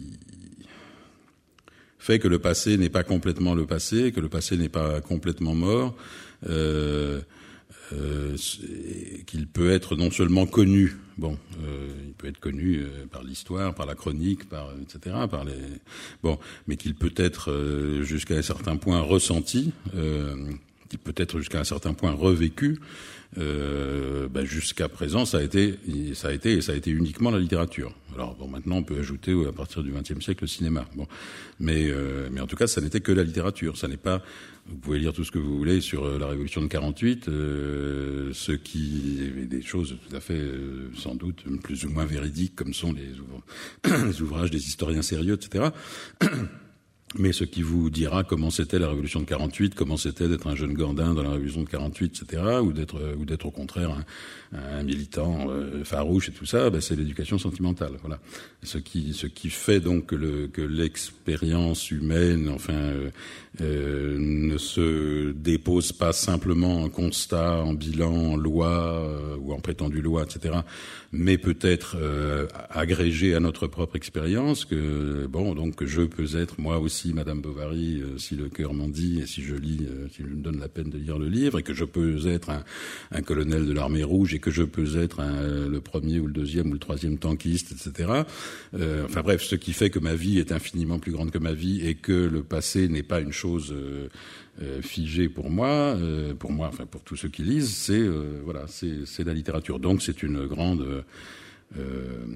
fait que le passé n'est pas complètement le passé, que le passé n'est pas complètement mort, euh, euh, qu'il peut être non seulement connu, bon, euh, il peut être connu euh, par l'histoire, par la chronique, par et cetera, par les, bon, mais qu'il peut être euh, jusqu'à un certain point ressenti, euh, qu'il peut être jusqu'à un certain point revécu. Euh, ben jusqu'à présent, ça a été, ça a été, et ça a été uniquement la littérature. Alors bon, maintenant on peut ajouter à partir du vingtième siècle le cinéma. Bon, mais euh, mais en tout cas, ça n'était que la littérature. Ça n'est pas. Vous pouvez lire tout ce que vous voulez sur la Révolution de quarante-huit, euh, ce qui des choses tout à fait euh, sans doute plus ou moins véridiques, comme sont les, ouvra- les ouvrages des historiens sérieux, et cetera. mais ce qui vous dira comment c'était la Révolution de quarante-huit, comment c'était d'être un jeune Gandin dans la Révolution de quarante-huit, et cetera, ou d'être, ou d'être au contraire un, un militant euh, farouche et tout ça, ben c'est l'éducation sentimentale. Voilà. Ce qui, ce qui fait donc que, le, que l'expérience humaine, enfin, euh, euh, ne se dépose pas simplement en constat, en bilan, en loi euh, ou en prétendue loi, et cetera, mais peut être euh, agrégée à notre propre expérience. Que bon, donc que je peux être moi aussi Madame Bovary, euh, si le cœur m'en dit, et si je lis, euh, si je me donne la peine de lire le livre, et que je peux être un, un colonel de l'armée rouge, et que je peux être un, euh, le premier ou le deuxième ou le troisième tankiste, et cetera. Euh, enfin bref, ce qui fait que ma vie est infiniment plus grande que ma vie, et que le passé n'est pas une chose euh, euh, figée pour moi, euh, pour moi, enfin pour tous ceux qui lisent, c'est euh, voilà, c'est, c'est la littérature. Donc c'est une grande euh,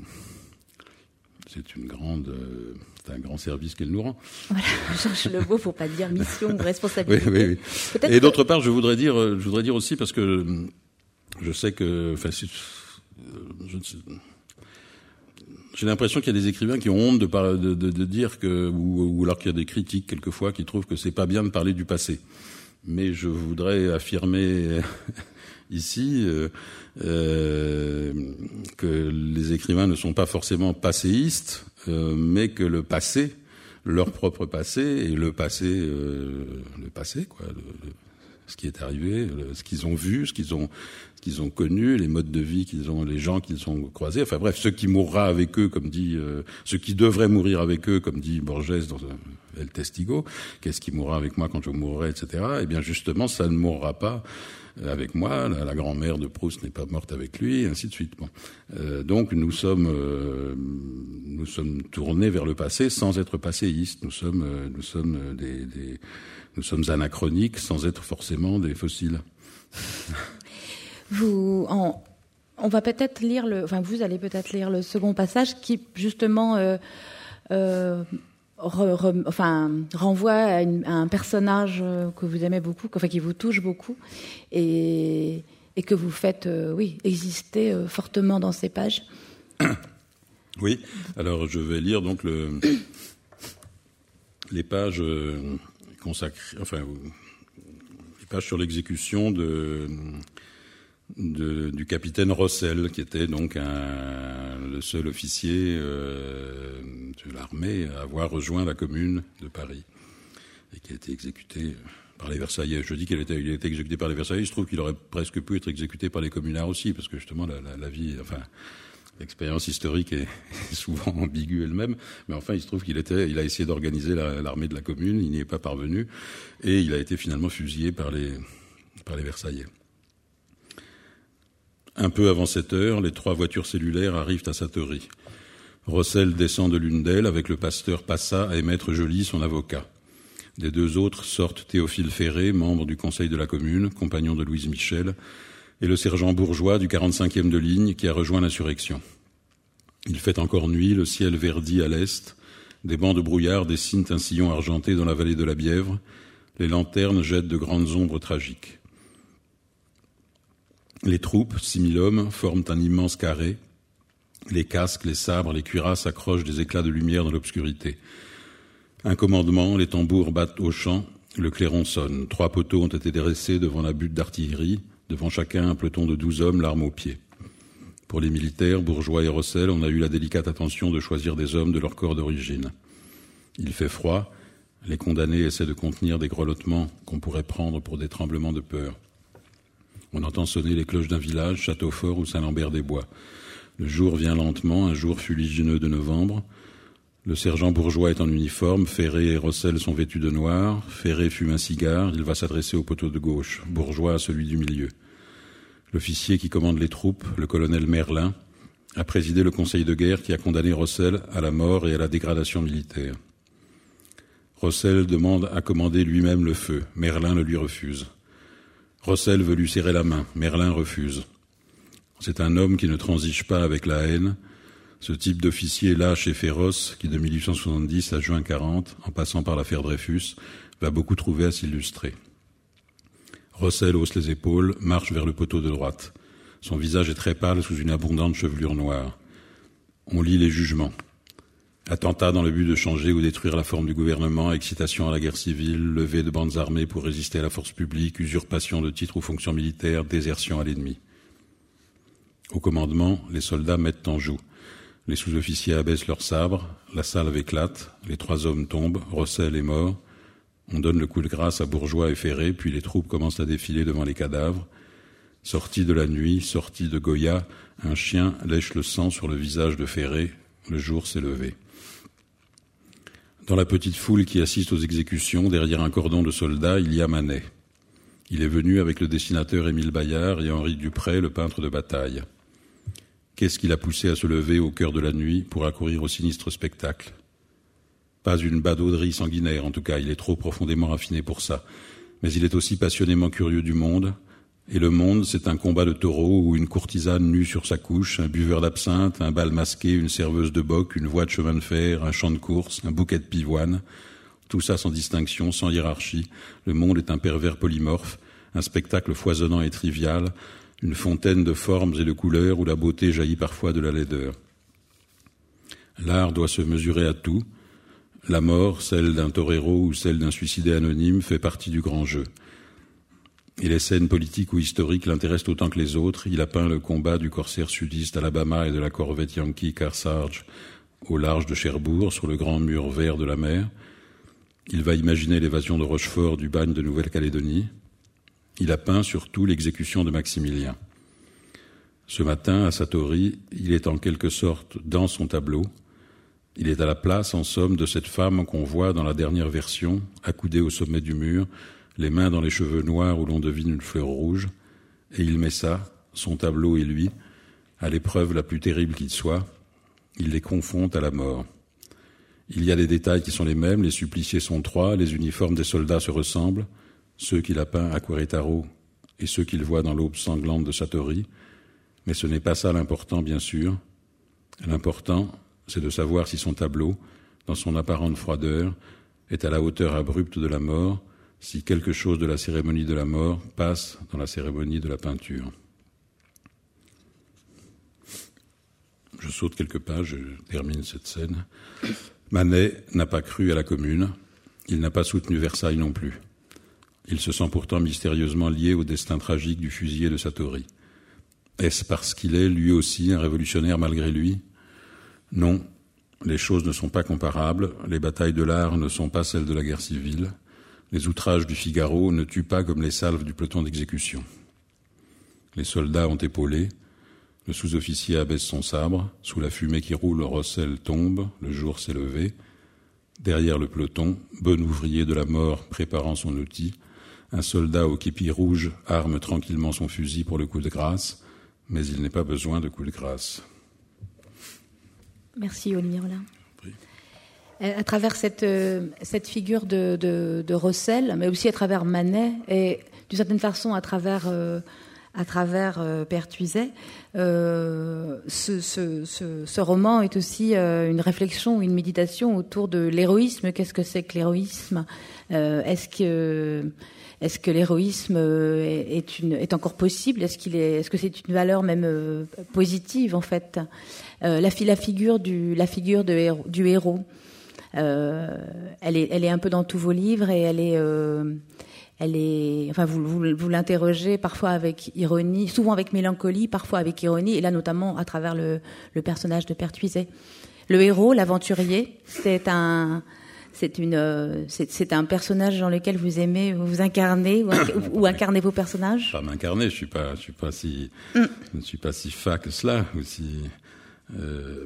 c'est une grande, euh, c'est un grand service qu'elle nous rend. Voilà, je cherche le mot pour pas dire mission ou responsabilité. Oui, oui, oui. Peut-être et d'autre part, je voudrais dire, je voudrais dire aussi parce que je sais que, enfin, si, je ne sais, j'ai l'impression qu'il y a des écrivains qui ont honte de, par, de, de, de dire que, ou, ou alors qu'il y a des critiques quelquefois qui trouvent que c'est pas bien de parler du passé. Mais je voudrais affirmer ici euh, euh, que les écrivains ne sont pas forcément passéistes, euh, mais que le passé, leur propre passé, et le passé, euh, le passé, quoi, le, le, ce qui est arrivé, le, ce qu'ils ont vu, ce qu'ils ont, ce qu'ils ont connu, les modes de vie qu'ils ont, les gens qu'ils ont croisés. Enfin bref, ceux qui mourra avec eux, comme dit, euh, ceux qui devraient mourir avec eux, comme dit Borges dans El Testigo. Qu'est-ce qui mourra avec moi quand je mourrai, et cetera. Eh bien justement, ça ne mourra pas avec moi. La, la grand-mère de Proust n'est pas morte avec lui, et ainsi de suite. Bon. Euh, donc nous sommes, euh, nous sommes tournés vers le passé sans être passéistes. Nous sommes, euh, nous sommes des, des, nous sommes anachroniques sans être forcément des fossiles. Vous, en, on va peut-être lire le, enfin vous allez peut-être lire le second passage qui justement, euh, euh, re, re, enfin renvoie à, une, à un personnage que vous aimez beaucoup, enfin qui vous touche beaucoup, et, et que vous faites, euh, oui, exister euh, fortement dans ces pages. Oui. Alors je vais lire donc le, les pages euh, consacrées, enfin les pages sur l'exécution de. De, du capitaine Rossel, qui était donc un, le seul officier euh, de l'armée à avoir rejoint la commune de Paris et qui a été exécuté par les Versaillais. Je dis qu'il a été, il a été exécuté par les Versaillais, il se trouve qu'il aurait presque pu être exécuté par les communards aussi, parce que justement la, la, la vie, enfin l'expérience historique est souvent ambiguë elle-même, mais enfin il se trouve qu'il était, il a essayé d'organiser la, l'armée de la commune, il n'y est pas parvenu et il a été finalement fusillé par les, par les Versaillais. Un peu avant sept heures, les trois voitures cellulaires arrivent à Satory. Rossel descend de l'une d'elles avec le pasteur Passa et maître Joly, son avocat. Des deux autres sortent Théophile Ferré, membre du conseil de la commune, compagnon de Louise Michel, et le sergent Bourgeois du quarante-cinquième de ligne qui a rejoint l'insurrection. Il fait encore nuit, le ciel verdit à l'est, des bancs de brouillard dessinent un sillon argenté dans la vallée de la Bièvre, les lanternes jettent de grandes ombres tragiques. Les troupes, six mille hommes, forment un immense carré. Les casques, les sabres, les cuirasses accrochent des éclats de lumière dans l'obscurité. Un commandement, les tambours battent au champ, le clairon sonne. Trois poteaux ont été dressés devant la butte d'artillerie, devant chacun un peloton de douze hommes, l'arme au pied. Pour les militaires, Bourgeois et Rossel, on a eu la délicate attention de choisir des hommes de leur corps d'origine. Il fait froid, les condamnés essaient de contenir des grelottements qu'on pourrait prendre pour des tremblements de peur. On entend sonner les cloches d'un village, Châteaufort ou Saint-Lambert-des-Bois. Le jour vient lentement, un jour fuligineux de novembre. Le sergent Bourgeois est en uniforme, Ferré et Rossel sont vêtus de noir. Ferré fume un cigare, il va s'adresser au poteau de gauche, Bourgeois à celui du milieu. L'officier qui commande les troupes, le colonel Merlin, a présidé le conseil de guerre qui a condamné Rossel à la mort et à la dégradation militaire. Rossel demande à commander lui-même le feu, Merlin le lui refuse. Rossel veut lui serrer la main, Merlin refuse. C'est un homme qui ne transige pas avec la haine, ce type d'officier lâche et féroce qui de mille huit cent soixante-dix à juin quarante, en passant par l'affaire Dreyfus, va beaucoup trouver à s'illustrer. Rossel hausse les épaules, marche vers le poteau de droite. Son visage est très pâle sous une abondante chevelure noire. On lit les jugements. Attentats dans le but de changer ou détruire la forme du gouvernement, excitation à la guerre civile, levée de bandes armées pour résister à la force publique, usurpation de titres ou fonctions militaires, désertion à l'ennemi. Au commandement, les soldats mettent en joue. Les sous-officiers abaissent leurs sabres, la salve éclate, les trois hommes tombent, Rossel est mort. On donne le coup de grâce à Bourgeois et Ferré, puis les troupes commencent à défiler devant les cadavres. Sorti de la nuit, sorti de Goya, un chien lèche le sang sur le visage de Ferré. Le jour s'est levé. Dans la petite foule qui assiste aux exécutions, derrière un cordon de soldats, il y a Manet. Il est venu avec le dessinateur Émile Bayard et Henri Dupré, le peintre de bataille. Qu'est-ce qui l'a poussé à se lever au cœur de la nuit pour accourir au sinistre spectacle ? Pas une badauderie sanguinaire, en tout cas, il est trop profondément raffiné pour ça. Mais il est aussi passionnément curieux du monde. Et le monde, c'est un combat de taureaux où une courtisane nue sur sa couche, un buveur d'absinthe, un bal masqué, une serveuse de boc, une voie de chemin de fer, un champ de course, un bouquet de pivoine. Tout ça sans distinction, sans hiérarchie. Le monde est un pervers polymorphe, un spectacle foisonnant et trivial, une fontaine de formes et de couleurs où la beauté jaillit parfois de la laideur. L'art doit se mesurer à tout. La mort, celle d'un torero ou celle d'un suicidé anonyme, fait partie du grand jeu. Et les scènes politiques ou historiques l'intéressent autant que les autres. Il a peint le combat du corsaire sudiste Alabama et de la corvette Yankee Kearsarge au large de Cherbourg, sur le grand mur vert de la mer. Il va imaginer l'évasion de Rochefort du bagne de Nouvelle-Calédonie. Il a peint surtout l'exécution de Maximilien. Ce matin, à Satori, il est en quelque sorte dans son tableau. Il est à la place, en somme, de cette femme qu'on voit dans la dernière version, accoudée au sommet du mur, les mains dans les cheveux noirs où l'on devine une fleur rouge, et il met ça, son tableau et lui, à l'épreuve la plus terrible qu'il soit. Il les confronte à la mort. Il y a des détails qui sont les mêmes, les suppliciés sont trois, les uniformes des soldats se ressemblent, ceux qu'il a peints à Querétaro et ceux qu'il voit dans l'aube sanglante de Satori. Mais ce n'est pas ça l'important, bien sûr. L'important, c'est de savoir si son tableau, dans son apparente froideur, est à la hauteur abrupte de la mort, si quelque chose de la cérémonie de la mort passe dans la cérémonie de la peinture. Je saute quelques pages, je termine cette scène. Manet n'a pas cru à la Commune, il n'a pas soutenu Versailles non plus. Il se sent pourtant mystérieusement lié au destin tragique du fusillé de Satori. Est-ce parce qu'il est, lui aussi, un révolutionnaire malgré lui ? Non, les choses ne sont pas comparables, les batailles de l'art ne sont pas celles de la guerre civile, les outrages du Figaro ne tuent pas comme les salves du peloton d'exécution. Les soldats ont épaulé, le sous-officier abaisse son sabre, sous la fumée qui roule, Rossel tombe, le jour s'est levé. Derrière le peloton, bon ouvrier de la mort préparant son outil, un soldat au képi rouge arme tranquillement son fusil pour le coup de grâce, mais il n'est pas besoin de coup de grâce. Merci Olivier Rollin. Oui. À travers cette, cette figure de, de, de Rossel, mais aussi à travers Manet, et d'une certaine façon à travers, euh, à travers euh, Pertuiset, euh, ce, ce, ce, ce roman est aussi euh, une réflexion, une méditation autour de l'héroïsme. Qu'est-ce que c'est que l'héroïsme ? euh, Est-ce que... Est-ce que l'héroïsme est, une, est encore possible ? Est-ce, qu'il est, est-ce que c'est une valeur même euh, positive, en fait ? euh, la, la figure, du, la figure de héros, du héros, euh, elle, est, elle est un peu dans tous vos livres et elle est... Euh, elle est enfin, vous, vous, vous l'interrogez parfois avec ironie, souvent avec mélancolie, parfois avec ironie, et là notamment à travers le, le personnage de Pertuiset. Le héros, l'aventurier, c'est un... C'est, une, c'est, c'est un personnage dans lequel vous aimez, vous incarnez ou, ou incarnez vos personnages. Pas m'incarner, je suis pas, je suis pas si, mm. je ne suis pas si fat que cela, aussi, euh,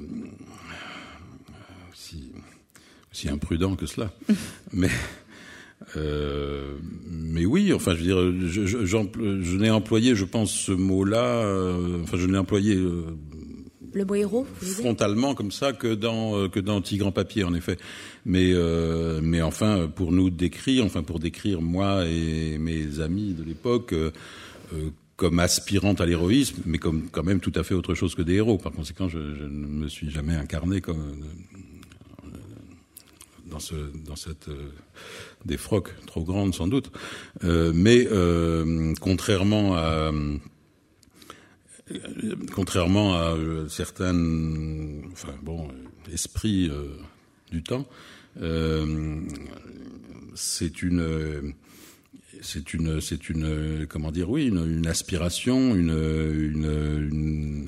aussi, aussi imprudent que cela. Mm. Mais, euh, mais oui, enfin, je veux dire, je, je, je n'ai employé, je pense, ce mot-là. Euh, enfin, je n'ai employé. Euh, Le mot héros, frontalement comme ça que dans euh, que dans Tigre en papier en effet, mais euh, mais enfin pour nous décrire, enfin pour décrire moi et mes amis de l'époque euh, euh, comme aspirant à l'héroïsme, mais comme quand même tout à fait autre chose que des héros. Par conséquent, je, je ne me suis jamais incarné comme euh, dans ce dans cette euh, défroque trop grande sans doute, euh, mais euh, contrairement à contrairement à euh, certains, enfin bon, esprits euh, du temps, euh, c'est une, c'est une, c'est une, comment dire, oui, une, une aspiration, une, une, une,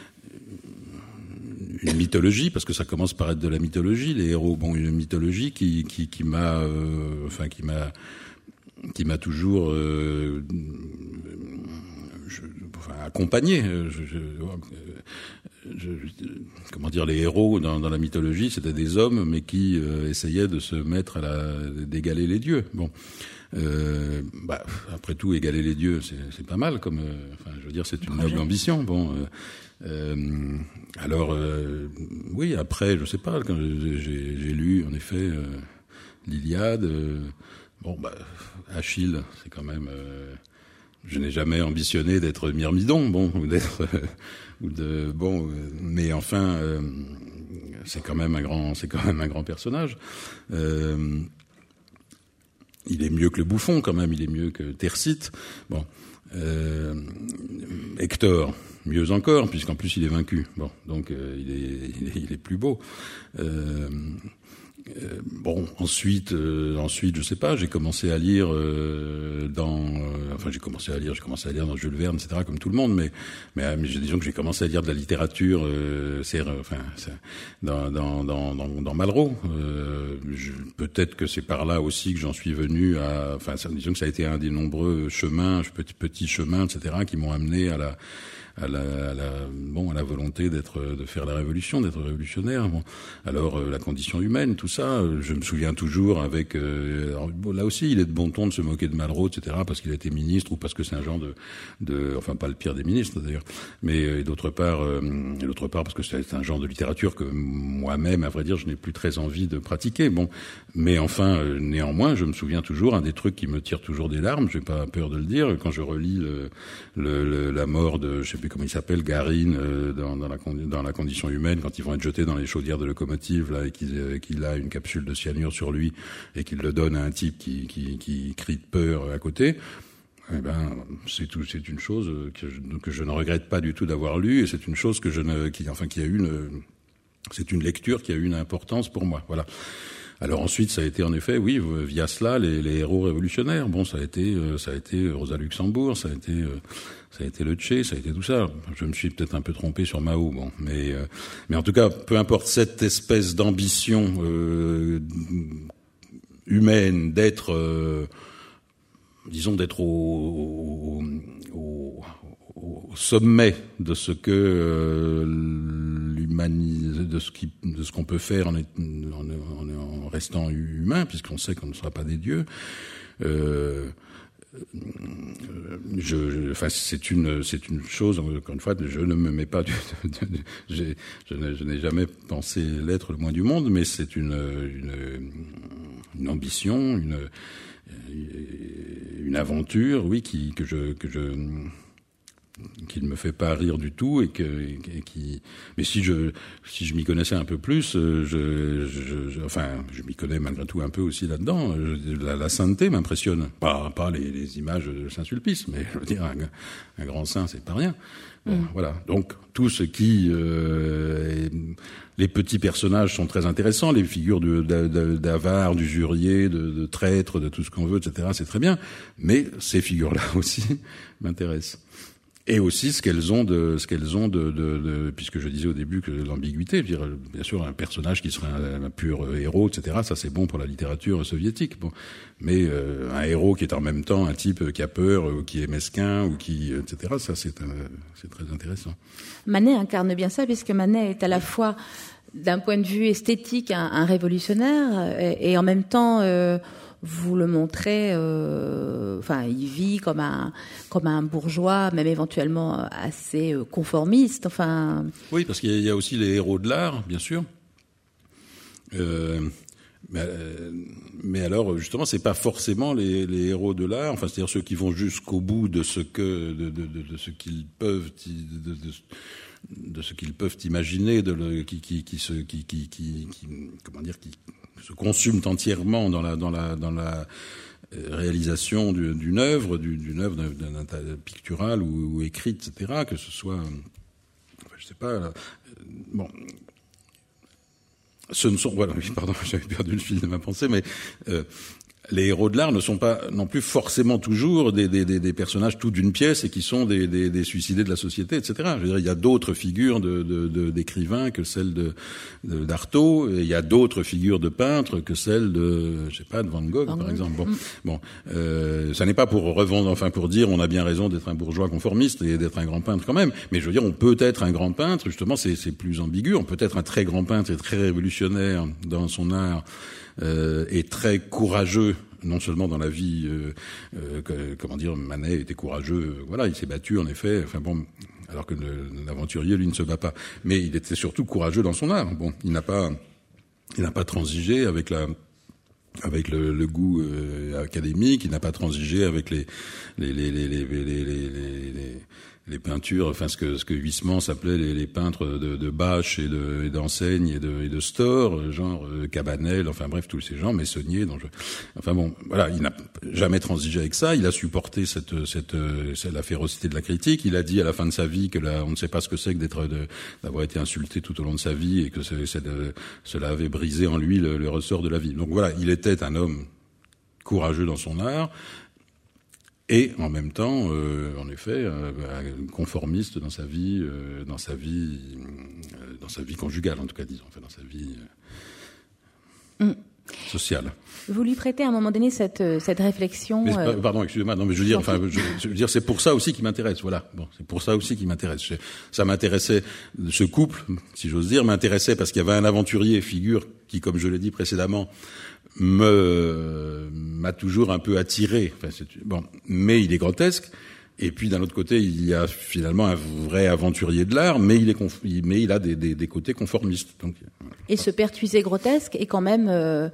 une mythologie, parce que ça commence par être de la mythologie. Les héros, bon, une mythologie qui, qui, qui m'a, euh, enfin, qui m'a, qui m'a toujours euh, je, enfin, accompagné. Je, je, je, comment dire, les héros dans, dans la mythologie, c'était des hommes, mais qui euh, essayaient de se mettre à la, d'égaler les dieux. Bon, euh, bah, après tout, égaler les dieux, c'est, c'est pas mal. Comme, euh, enfin, je veux dire, c'est une noble ambition. Bon. Euh, Euh, alors, euh, oui, après, je sais pas, quand j'ai, j'ai, j'ai lu, en effet, euh, l'Iliade, euh, bon, bah, Achille, c'est quand même, euh, je n'ai jamais ambitionné d'être Myrmidon, bon, ou d'être, euh, ou de, bon, euh, mais enfin, euh, c'est quand même un grand, c'est quand même un grand personnage. Euh, il est mieux que le Bouffon, quand même, il est mieux que Thersites, bon. Euh, Hector, mieux encore, puisqu'en plus il est vaincu. Bon, donc euh, il, est, il, est, il est plus beau. Euh, euh, bon, ensuite, euh, ensuite, je sais pas, j'ai commencé à lire euh, dans, euh, enfin j'ai commencé à lire, j'ai commencé à lire dans Jules Verne, et cetera, comme tout le monde, mais mais, mais disons que j'ai commencé à lire de la littérature, euh, c'est, enfin, c'est, dans, dans dans dans dans Malraux. Euh, je, peut-être que c'est par là aussi que j'en suis venu à, enfin, ça, disons que ça a été un des nombreux chemins, petits petits chemins, et cetera, qui m'ont amené à la à la, à la, bon, à la volonté d'être, de faire la révolution, d'être révolutionnaire. Bon, alors euh, la condition humaine, tout ça, euh, je me souviens toujours avec. Euh, alors, bon, là aussi, il est de bon ton de se moquer de Malraux, et cetera, parce qu'il a été ministre ou parce que c'est un genre de, de, enfin pas le pire des ministres d'ailleurs, mais euh, et d'autre part, euh, et d'autre part parce que c'est un genre de littérature que moi-même, à vrai dire, je n'ai plus très envie de pratiquer. Bon, mais enfin, euh, néanmoins, je me souviens toujours un des trucs qui me tire toujours des larmes. J'ai pas peur de le dire quand je relis le, le, le la mort de, je sais plus comment il s'appelle, Garine, euh, dans, dans, la, dans la condition humaine, quand ils vont être jetés dans les chaudières de locomotive, là, et qu'il, euh, qu'il a une capsule de cyanure sur lui, et qu'il le donne à un type qui, qui, qui crie de peur à côté. Eh ben, c'est tout, c'est une chose que je, que je ne regrette pas du tout d'avoir lu, et c'est une chose que je ne, qui, enfin, qui a eu une, c'est une lecture qui a eu une importance pour moi. Voilà. Alors ensuite, ça a été en effet, oui, via cela, les, les héros révolutionnaires. Bon, ça a été, euh, ça a été Rosa Luxembourg, ça a été, euh, ça a été le Che, ça a été tout ça. Je me suis peut-être un peu trompé sur Mao, bon, mais, euh, mais en tout cas, peu importe cette espèce d'ambition euh, humaine d'être, euh, disons, d'être au, au, au, au sommet de ce que euh, l'humanisme, de ce qui, de ce qu'on peut faire en, en, en, en restant humain, puisqu'on sait qu'on ne sera pas des dieux. Euh, je, je, enfin, c'est une, c'est une chose. Encore une fois, je ne me mets pas du, de, de, j'ai, je, n'ai, je n'ai jamais pensé l'être le moins du monde, mais c'est une, une, une ambition, une, une aventure, oui, qui, que je, que je. qui ne me fait pas rire du tout et que et qui mais si je si je m'y connaissais un peu plus je, je, je enfin je m'y connais malgré tout un peu aussi là-dedans je, la, la sainteté m'impressionne pas pas les, les images de Saint-Sulpice mais je veux dire un, un grand saint c'est pas rien bon, mmh. Voilà donc tout ce qui euh, est, les petits personnages sont très intéressants les figures de, de, de, d'avare du jurier de, de traître de tout ce qu'on veut etc c'est très bien mais ces figures-là aussi m'intéressent. Et aussi ce qu'elles ont de, ce qu'elles ont de, de, de, puisque je disais au début que l'ambiguïté, je veux dire, bien sûr, un personnage qui serait un, un pur héros, et cetera. Ça, c'est bon pour la littérature soviétique. Bon, mais euh, un héros qui est en même temps un type qui a peur, ou qui est mesquin, ou qui, et cetera. Ça, c'est, un, c'est très intéressant. Manet incarne bien ça, puisque Manet est à la fois, d'un point de vue esthétique, un, un révolutionnaire, et, et en même temps. Euh, Vous le montrez, euh, enfin, il vit comme un comme un bourgeois, même éventuellement assez conformiste. Enfin. Oui, parce qu'il y a aussi les héros de l'art, bien sûr. Euh, mais, euh, mais alors, justement, c'est pas forcément les, les héros de l'art. Enfin, c'est-à-dire ceux qui vont jusqu'au bout de ce que de de, de, de ce qu'ils peuvent de, de, de, de ce qu'ils peuvent imaginer, de le, qui qui qui se qui qui qui, qui comment dire qui se consument entièrement dans la dans la dans la réalisation d'une œuvre, d'une œuvre picturale ou, ou écrite, et cetera, que ce soit, enfin, je sais pas, là, bon, ce ne sont, voilà, oui, pardon, j'avais perdu le fil de ma pensée, mais euh, les héros de l'art ne sont pas non plus forcément toujours des, des, des, des personnages tout d'une pièce et qui sont des, des, des suicidés de la société, et cetera. Je veux dire, il y a d'autres figures de, de, de, d'écrivains que celles de, de d'Artaud, et il y a d'autres figures de peintres que celles de, je sais pas, de Van Gogh, Van par Gogh. exemple. Bon, mmh. bon, euh, ça n'est pas pour revendre, enfin pour dire on a bien raison d'être un bourgeois conformiste et d'être un grand peintre quand même. Mais je veux dire, on peut être un grand peintre. Justement, c'est, c'est plus ambigu. On peut être un très grand peintre et très révolutionnaire dans son art. Euh, et très courageux, non seulement dans la vie, euh, euh, que, comment dire, Manet était courageux, euh, voilà, il s'est battu en effet, enfin bon, alors que le, l'aventurier, lui, ne se bat pas. Mais il était surtout courageux dans son art. Bon, il n'a pas, il n'a pas transigé avec la, avec le, le goût euh, académique, il n'a pas transigé avec les, les, les, les, les, les, les, les, les les peintures, enfin ce que ce que Huysmans appelait les, les peintres de, de Bâche et de et d'Enseigne et de et de Storr, genre euh, Cabanel, enfin bref tous ces gens, Meissonnier, dont je, enfin bon, voilà, il n'a jamais transigé avec ça. Il a supporté cette cette, cette la férocité de la critique. Il a dit à la fin de sa vie que là, on ne sait pas ce que c'est que d'être de, d'avoir été insulté tout au long de sa vie et que c'est, c'est de, cela avait brisé en lui le, le ressort de la vie. Donc voilà, il était un homme courageux dans son art. Et en même temps, euh, en effet, euh, conformiste dans sa vie, euh, dans sa vie, euh, dans sa vie conjugale, en tout cas, disons, enfin, dans sa vie euh, mm. sociale. Vous lui prêtez à un moment donné cette cette réflexion. Mais, euh... Pardon, excusez-moi. Non, mais je veux dire, enfin, je, je veux dire, c'est pour ça aussi qu'il m'intéresse. Voilà. Bon, c'est pour ça aussi qu'il m'intéresse. Je, ça m'intéressait. Ce couple, si j'ose dire, m'intéressait parce qu'il y avait un aventurier, figure qui, comme je l'ai dit précédemment, me m'a toujours un peu attiré. Enfin, c'est, bon, mais il est grotesque. Et puis d'un autre côté, il y a finalement un vrai aventurier de l'art, mais il est conf- mais il a des, des, des côtés conformistes. Donc, et ce Pertuisé grotesque est quand même euh,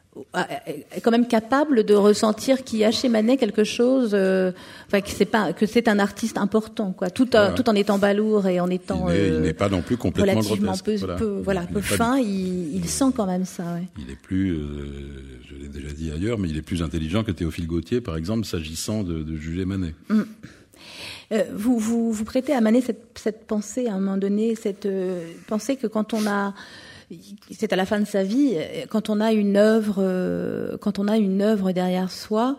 est quand même capable de ressentir qu'il y a chez Manet quelque chose, euh, enfin que c'est pas que c'est un artiste important, quoi, tout, voilà. tout en étant balourd et en étant il, euh, il n'est pas non plus complètement relativement grotesque. peu, Voilà, peu, voilà, peu fin. Du... Il, il sent quand même ça. Ouais. Il est plus, euh, je l'ai déjà dit ailleurs, mais il est plus intelligent que Théophile Gautier, par exemple, s'agissant de, de juger Manet. Mm. Euh, vous, vous, vous prêtez à Manet cette, cette pensée à un moment donné, cette euh, pensée que quand on a, c'est à la fin de sa vie, quand on a une œuvre, euh, quand on a une œuvre derrière soi,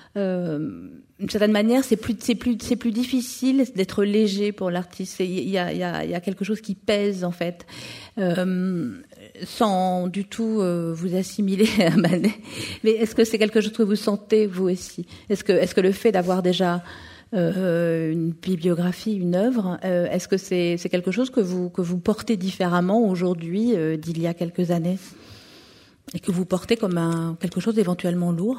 euh, d'une certaine manière, c'est plus, c'est plus, c'est plus difficile d'être léger pour l'artiste. Il y a, il y a, il y a quelque chose qui pèse en fait, euh, sans du tout euh, vous assimiler à Manet. Mais est-ce que c'est quelque chose que vous sentez vous aussi ? Est-ce que, est-ce que le fait d'avoir déjà Euh, une bibliographie, une œuvre. Euh, est-ce que c'est, c'est quelque chose que vous que vous portez différemment aujourd'hui euh, d'il y a quelques années et que vous portez comme un quelque chose d'éventuellement lourd ?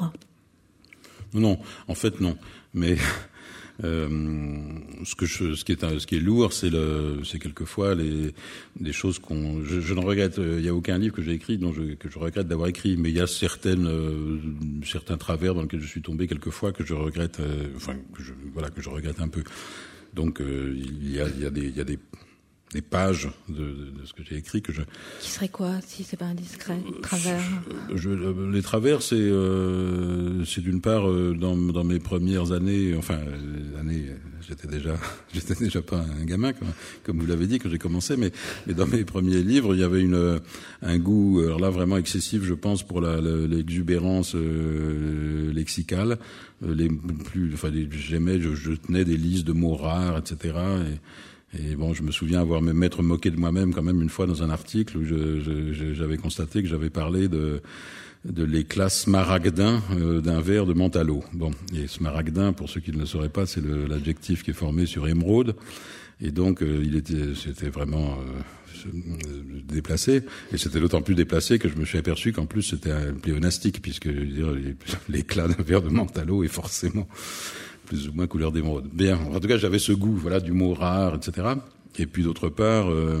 Non, en fait non. Mais euh, ce que je, ce qui est, ce qui est lourd, c'est le, c'est quelquefois les, des choses qu'on. Je, je ne regrette. Il n'y a aucun livre que j'ai écrit dont je, que je regrette d'avoir écrit, mais il y a certaines, euh, certains travers dans lesquels je suis tombé quelquefois que je regrette. Euh, enfin, que je, voilà, que je regrette un peu. Donc, euh, il y a, il y a des, il y a des. des pages de, de, de ce que j'ai écrit que je. Qui serait quoi, si c'est pas indiscret, travers? Je, les travers, c'est euh, c'est d'une part euh, dans, dans mes premières années, enfin les années, j'étais déjà j'étais déjà pas un gamin comme, comme vous l'avez dit quand j'ai commencé, mais mais dans mes premiers livres, il y avait une un goût, alors là vraiment excessif, je pense, pour la, la l'exubérance euh, lexicale, les plus, enfin les, j'aimais, je, je tenais des listes de mots rares, et cetera. Et, Et bon, je me souviens avoir même m'être moqué de moi-même quand même une fois dans un article où je, je, j'avais constaté que j'avais parlé de, de l'éclat smaragdin euh, d'un verre de menthe à l'eau. Bon, et smaragdin, pour ceux qui ne le sauraient pas, c'est le, l'adjectif qui est formé sur émeraude. Et donc, euh, il était, c'était vraiment euh, déplacé. Et c'était d'autant plus déplacé que je me suis aperçu qu'en plus c'était un pléonastique, puisque je veux dire, l'éclat d'un verre de menthe à l'eau est forcément plus ou moins couleur d'émeraude. Bien, en tout cas, j'avais ce goût, voilà, du mot rare, et cetera. Et puis d'autre part, euh,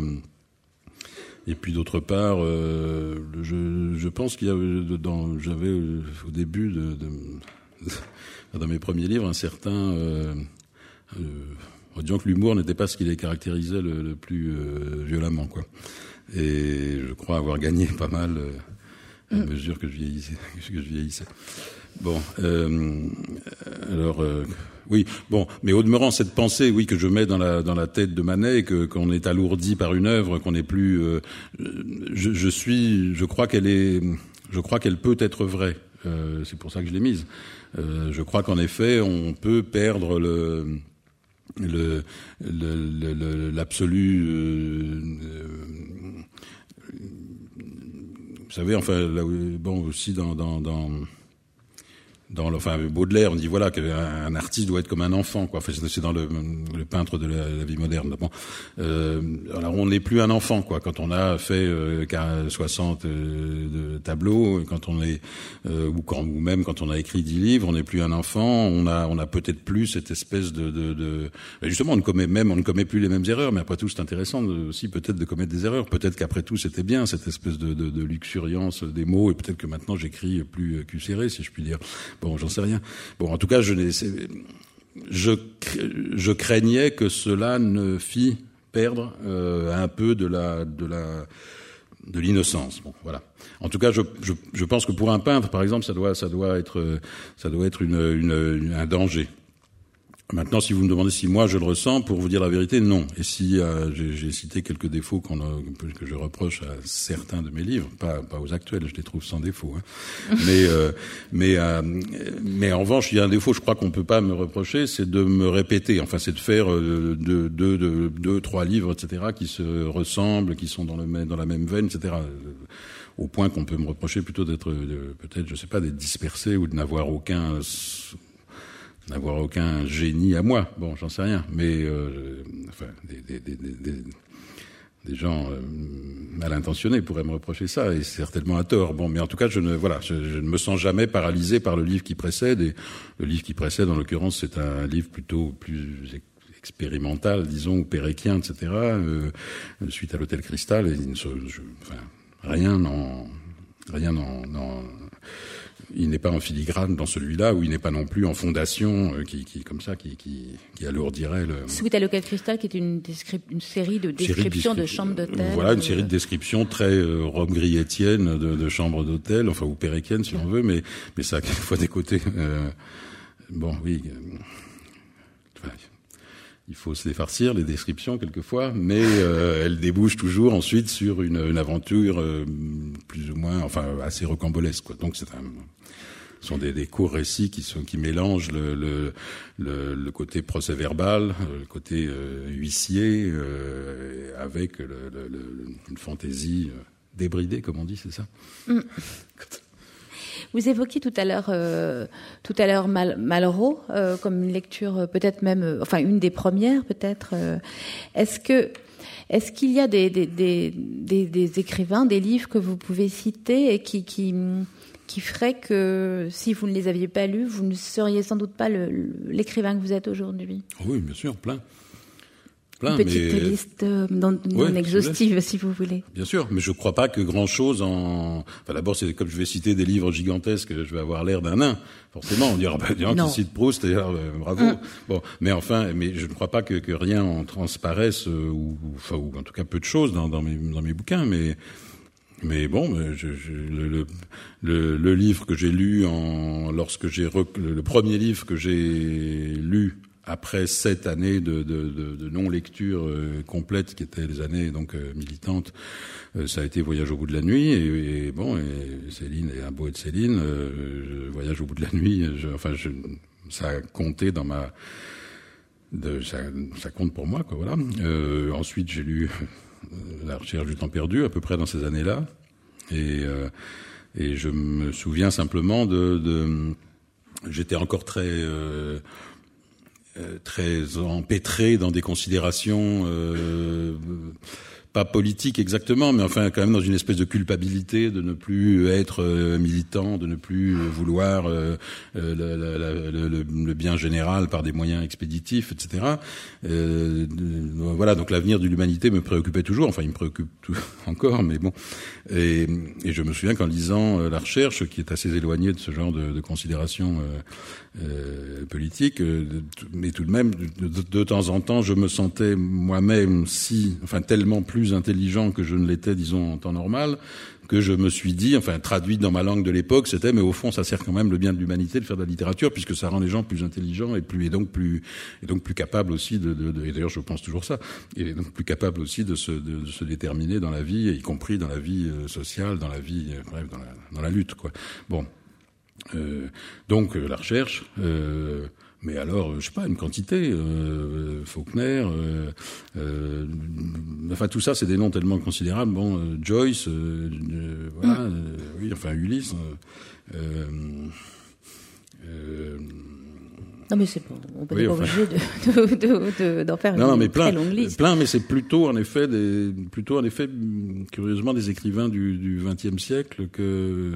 et puis d'autre part, euh, je, je pense qu'il y a, dans, j'avais euh, au début de, de, de, dans mes premiers livres un certain, euh, euh, en disant que l'humour n'était pas ce qui les caractérisait le, le plus euh, violemment, quoi. Et je crois avoir gagné pas mal euh, à mesure que je vieillissais. Que je vieillissais. Bon, euh, alors euh, oui, bon, mais au demeurant cette pensée, oui, que je mets dans la dans la tête de Manet, que qu'on est alourdi par une œuvre, qu'on n'est plus, euh, je, je suis, je crois qu'elle est, je crois qu'elle peut être vraie. Euh, c'est pour ça que je l'ai mise. Euh, je crois qu'en effet, on peut perdre le le, le, le l'absolu. Euh, euh, vous savez, enfin, là, bon, aussi dans dans dans Dans le, enfin, Baudelaire, on dit voilà qu'un artiste doit être comme un enfant, quoi. Enfin, c'est dans le, le peintre de la, la vie moderne. Bon, euh, alors on n'est plus un enfant, quoi. Quand on a fait euh, soixante euh, de tableaux, quand on est euh, ou quand ou même quand on a écrit dix livres, on n'est plus un enfant. On a on a peut-être plus cette espèce de, de, de justement on ne commet même on ne commet plus les mêmes erreurs. Mais après tout, c'est intéressant de, aussi peut-être de commettre des erreurs. Peut-être qu'après tout, c'était bien cette espèce de, de, de luxuriance des mots, et peut-être que maintenant j'écris plus cul serré, si je puis dire. Bon, j'en sais rien. Bon, en tout cas, je, je, je craignais que cela ne fît perdre euh, un peu de la, de la, de l'innocence. Bon, voilà. En tout cas, je, je, je pense que pour un peintre, par exemple, ça doit, ça doit être, ça doit être une, une, un danger. Maintenant, si vous me demandez si moi je le ressens, pour vous dire la vérité, non. Et si euh, j'ai, j'ai cité quelques défauts qu'on a, que je reproche à certains de mes livres, pas, pas aux actuels, je les trouve sans défaut. Hein. mais, euh, mais, euh, mais en revanche, il y a un défaut, je crois qu'on peut pas me reprocher, c'est de me répéter. Enfin, c'est de faire euh, deux, deux, deux, deux, trois livres, et cetera, qui se ressemblent, qui sont dans le dans la même veine, et cetera. Au point qu'on peut me reprocher plutôt d'être, de, peut-être, je sais pas, d'être dispersé ou de n'avoir aucun n'avoir aucun génie à moi. Bon, j'en sais rien. Mais, euh, enfin, des, des, des, des, des gens euh, mal intentionnés pourraient me reprocher ça, et certainement à tort. Bon, mais en tout cas, je ne, voilà, je, je ne me sens jamais paralysé par le livre qui précède. Et le livre qui précède, en l'occurrence, c'est un livre plutôt plus expérimental, disons, ou péréquien, et cetera. Euh, suite à l'Hôtel Cristal, et je, enfin, rien n'en, rien n'en, n'en il n'est pas en filigrane dans celui-là, ou il n'est pas non plus en fondation, euh, qui, qui, comme ça, qui, qui, qui alourdirait le... Suite à l'Hôtel Cristal, qui est une, descrip... une série de descriptions de, de chambres d'hôtel. Voilà, une série de descriptions très euh, Rome-Grietienne de, de chambres d'hôtel, enfin, ou péréquienne, si on veut, mais, mais ça a quelquefois des côtés, euh, bon, oui, euh, enfin, il faut se les farcir, les descriptions, quelquefois, mais euh, elles débouchent toujours ensuite sur une, une aventure euh, plus ou moins, enfin, assez rocambolesque, quoi. Donc, c'est un... Ce sont des, des courts récits qui, sont, qui mélangent le, le, le, le côté procès-verbal, le côté euh, huissier, euh, avec le, le, le, une fantaisie débridée, comme on dit, c'est ça? Mm. Vous évoquiez tout à l'heure, euh, tout à l'heure Mal, Malraux euh, comme une lecture, euh, peut-être même, euh, enfin une des premières, peut-être. Euh, est-ce que, est-ce qu'il y a des, des, des, des, des écrivains, des livres que vous pouvez citer et qui, qui qui ferait que, si vous ne les aviez pas lus, vous ne seriez sans doute pas le, l'écrivain que vous êtes aujourd'hui? Oui, bien sûr, plein. plein Une petite mais... liste non, non ouais, exhaustive, si vous voulez. Bien sûr, mais je ne crois pas que grand-chose en... Enfin, d'abord, c'est comme je vais citer des livres gigantesques, je vais avoir l'air d'un nain. Forcément, on dira, bah, disons, qui cite Proust, et, euh, bravo. Mm. Bon, mais enfin, mais je ne crois pas que, que rien en transparaisse, euh, ou, enfin, ou en tout cas peu de choses dans, dans, mes, dans mes bouquins, mais... Mais bon, je, je, le, le, le livre que j'ai lu en, lorsque j'ai rec, le, le premier livre que j'ai lu après sept années de, de, de, de non-lecture euh, complète, qui étaient les années donc euh, militantes, euh, ça a été Voyage au bout de la nuit. Et, et bon, et Céline et un beau de Céline, euh, Voyage au bout de la nuit. Je, enfin, je, ça a compté dans ma, de, ça, ça compte pour moi, quoi. Voilà. Euh, ensuite, j'ai lu La recherche du temps perdu, à peu près dans ces années-là. Et, euh, et je me souviens simplement de... de j'étais encore très... Euh, très empêtré dans des considérations... Euh, pas politique exactement, mais enfin quand même dans une espèce de culpabilité de ne plus être euh, militant, de ne plus euh, vouloir euh, euh, la, la, la, le, le bien général par des moyens expéditifs, et cetera. Euh, voilà, donc l'avenir de l'humanité me préoccupait toujours, enfin il me préoccupe tout, encore, mais bon. Et, et je me souviens qu'en lisant euh, La Recherche, qui est assez éloignée de ce genre de, de considérations euh, euh, politiques, euh, mais tout de même, de, de, de temps en temps, je me sentais moi-même si, enfin tellement plus plus intelligent que je ne l'étais, disons, en temps normal, que je me suis dit, enfin, traduit dans ma langue de l'époque, c'était, mais au fond, ça sert quand même le bien de l'humanité de faire de la littérature, puisque ça rend les gens plus intelligents et plus, et donc plus, et donc plus capables aussi de, de, de et d'ailleurs, je pense toujours ça, et donc plus capables aussi de se, de, de se déterminer dans la vie, y compris dans la vie sociale, dans la vie, bref, dans la, dans la lutte, quoi. Bon. Euh, donc, euh, la recherche, euh, mais alors, je sais pas, une quantité, euh, Faulkner, euh, euh, enfin tout ça, c'est des noms tellement considérables. Bon, euh, Joyce, euh, euh, voilà, euh, oui, enfin Ulysse. Euh, euh, non mais c'est bon, on peut oui, pas enfin... obligé de, de, de, de, d'en faire non, une mais très plein, longue liste. Plein, mais c'est plutôt en effet des, plutôt en effet, curieusement, des écrivains du, du vingtième siècle que.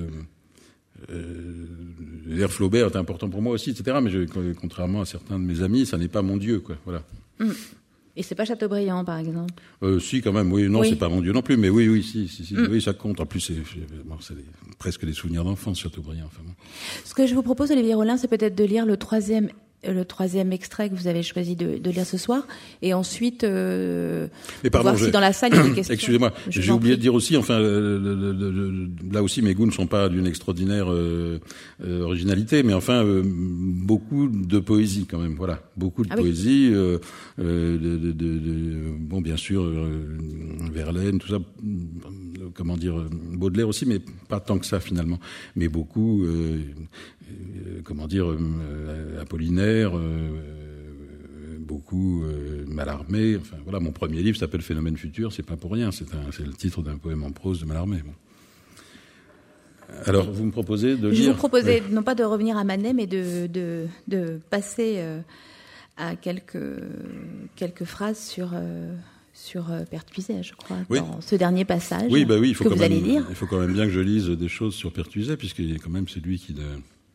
Euh, Flaubert est important pour moi aussi, et cetera. Mais je, contrairement à certains de mes amis, ça n'est pas mon Dieu, quoi. Voilà. Mmh. Et c'est pas Chateaubriand, par exemple. Euh, si, quand même. Oui, non, oui. c'est pas mon Dieu non plus, mais oui, oui, si, si, si mmh. oui, ça compte. En plus, c'est, bon, c'est des, presque des souvenirs d'enfance, Chateaubriand. Enfin, bon. Ce que je vous propose, Olivier Rollin, c'est peut-être de lire le troisième. le troisième extrait que vous avez choisi de, de lire ce soir, et ensuite euh, Mais pardon, voir je... si dans la salle il y a des questions. Excusez-moi, je j'ai oublié de dire aussi, enfin, le, le, le, le, là aussi mes goûts ne sont pas d'une extraordinaire euh, euh, originalité, mais enfin euh, beaucoup de poésie quand même, voilà, beaucoup de ah, poésie, oui. euh, euh, de, de, de, de, bon bien sûr euh, Verlaine, tout ça, euh, comment dire, Baudelaire aussi, mais pas tant que ça finalement, mais beaucoup. Euh, Euh, comment dire, euh, Apollinaire, euh, beaucoup euh, Mallarmé. Enfin voilà, mon premier livre s'appelle Phénomène futur, c'est pas pour rien, c'est, un, c'est le titre d'un poème en prose de Mallarmé. Bon. Alors, vous me proposez de Je lire. Je vous proposais oui. non pas de revenir à Manet, mais de de, de passer euh, à quelques quelques phrases sur. Euh, sur euh, Pertuiset, je crois, oui. dans ce dernier passage oui, bah oui, il faut que quand vous même, allez lire. Il faut quand même bien que je lise des choses sur Pertuiset, puisque quand même c'est lui qui... De...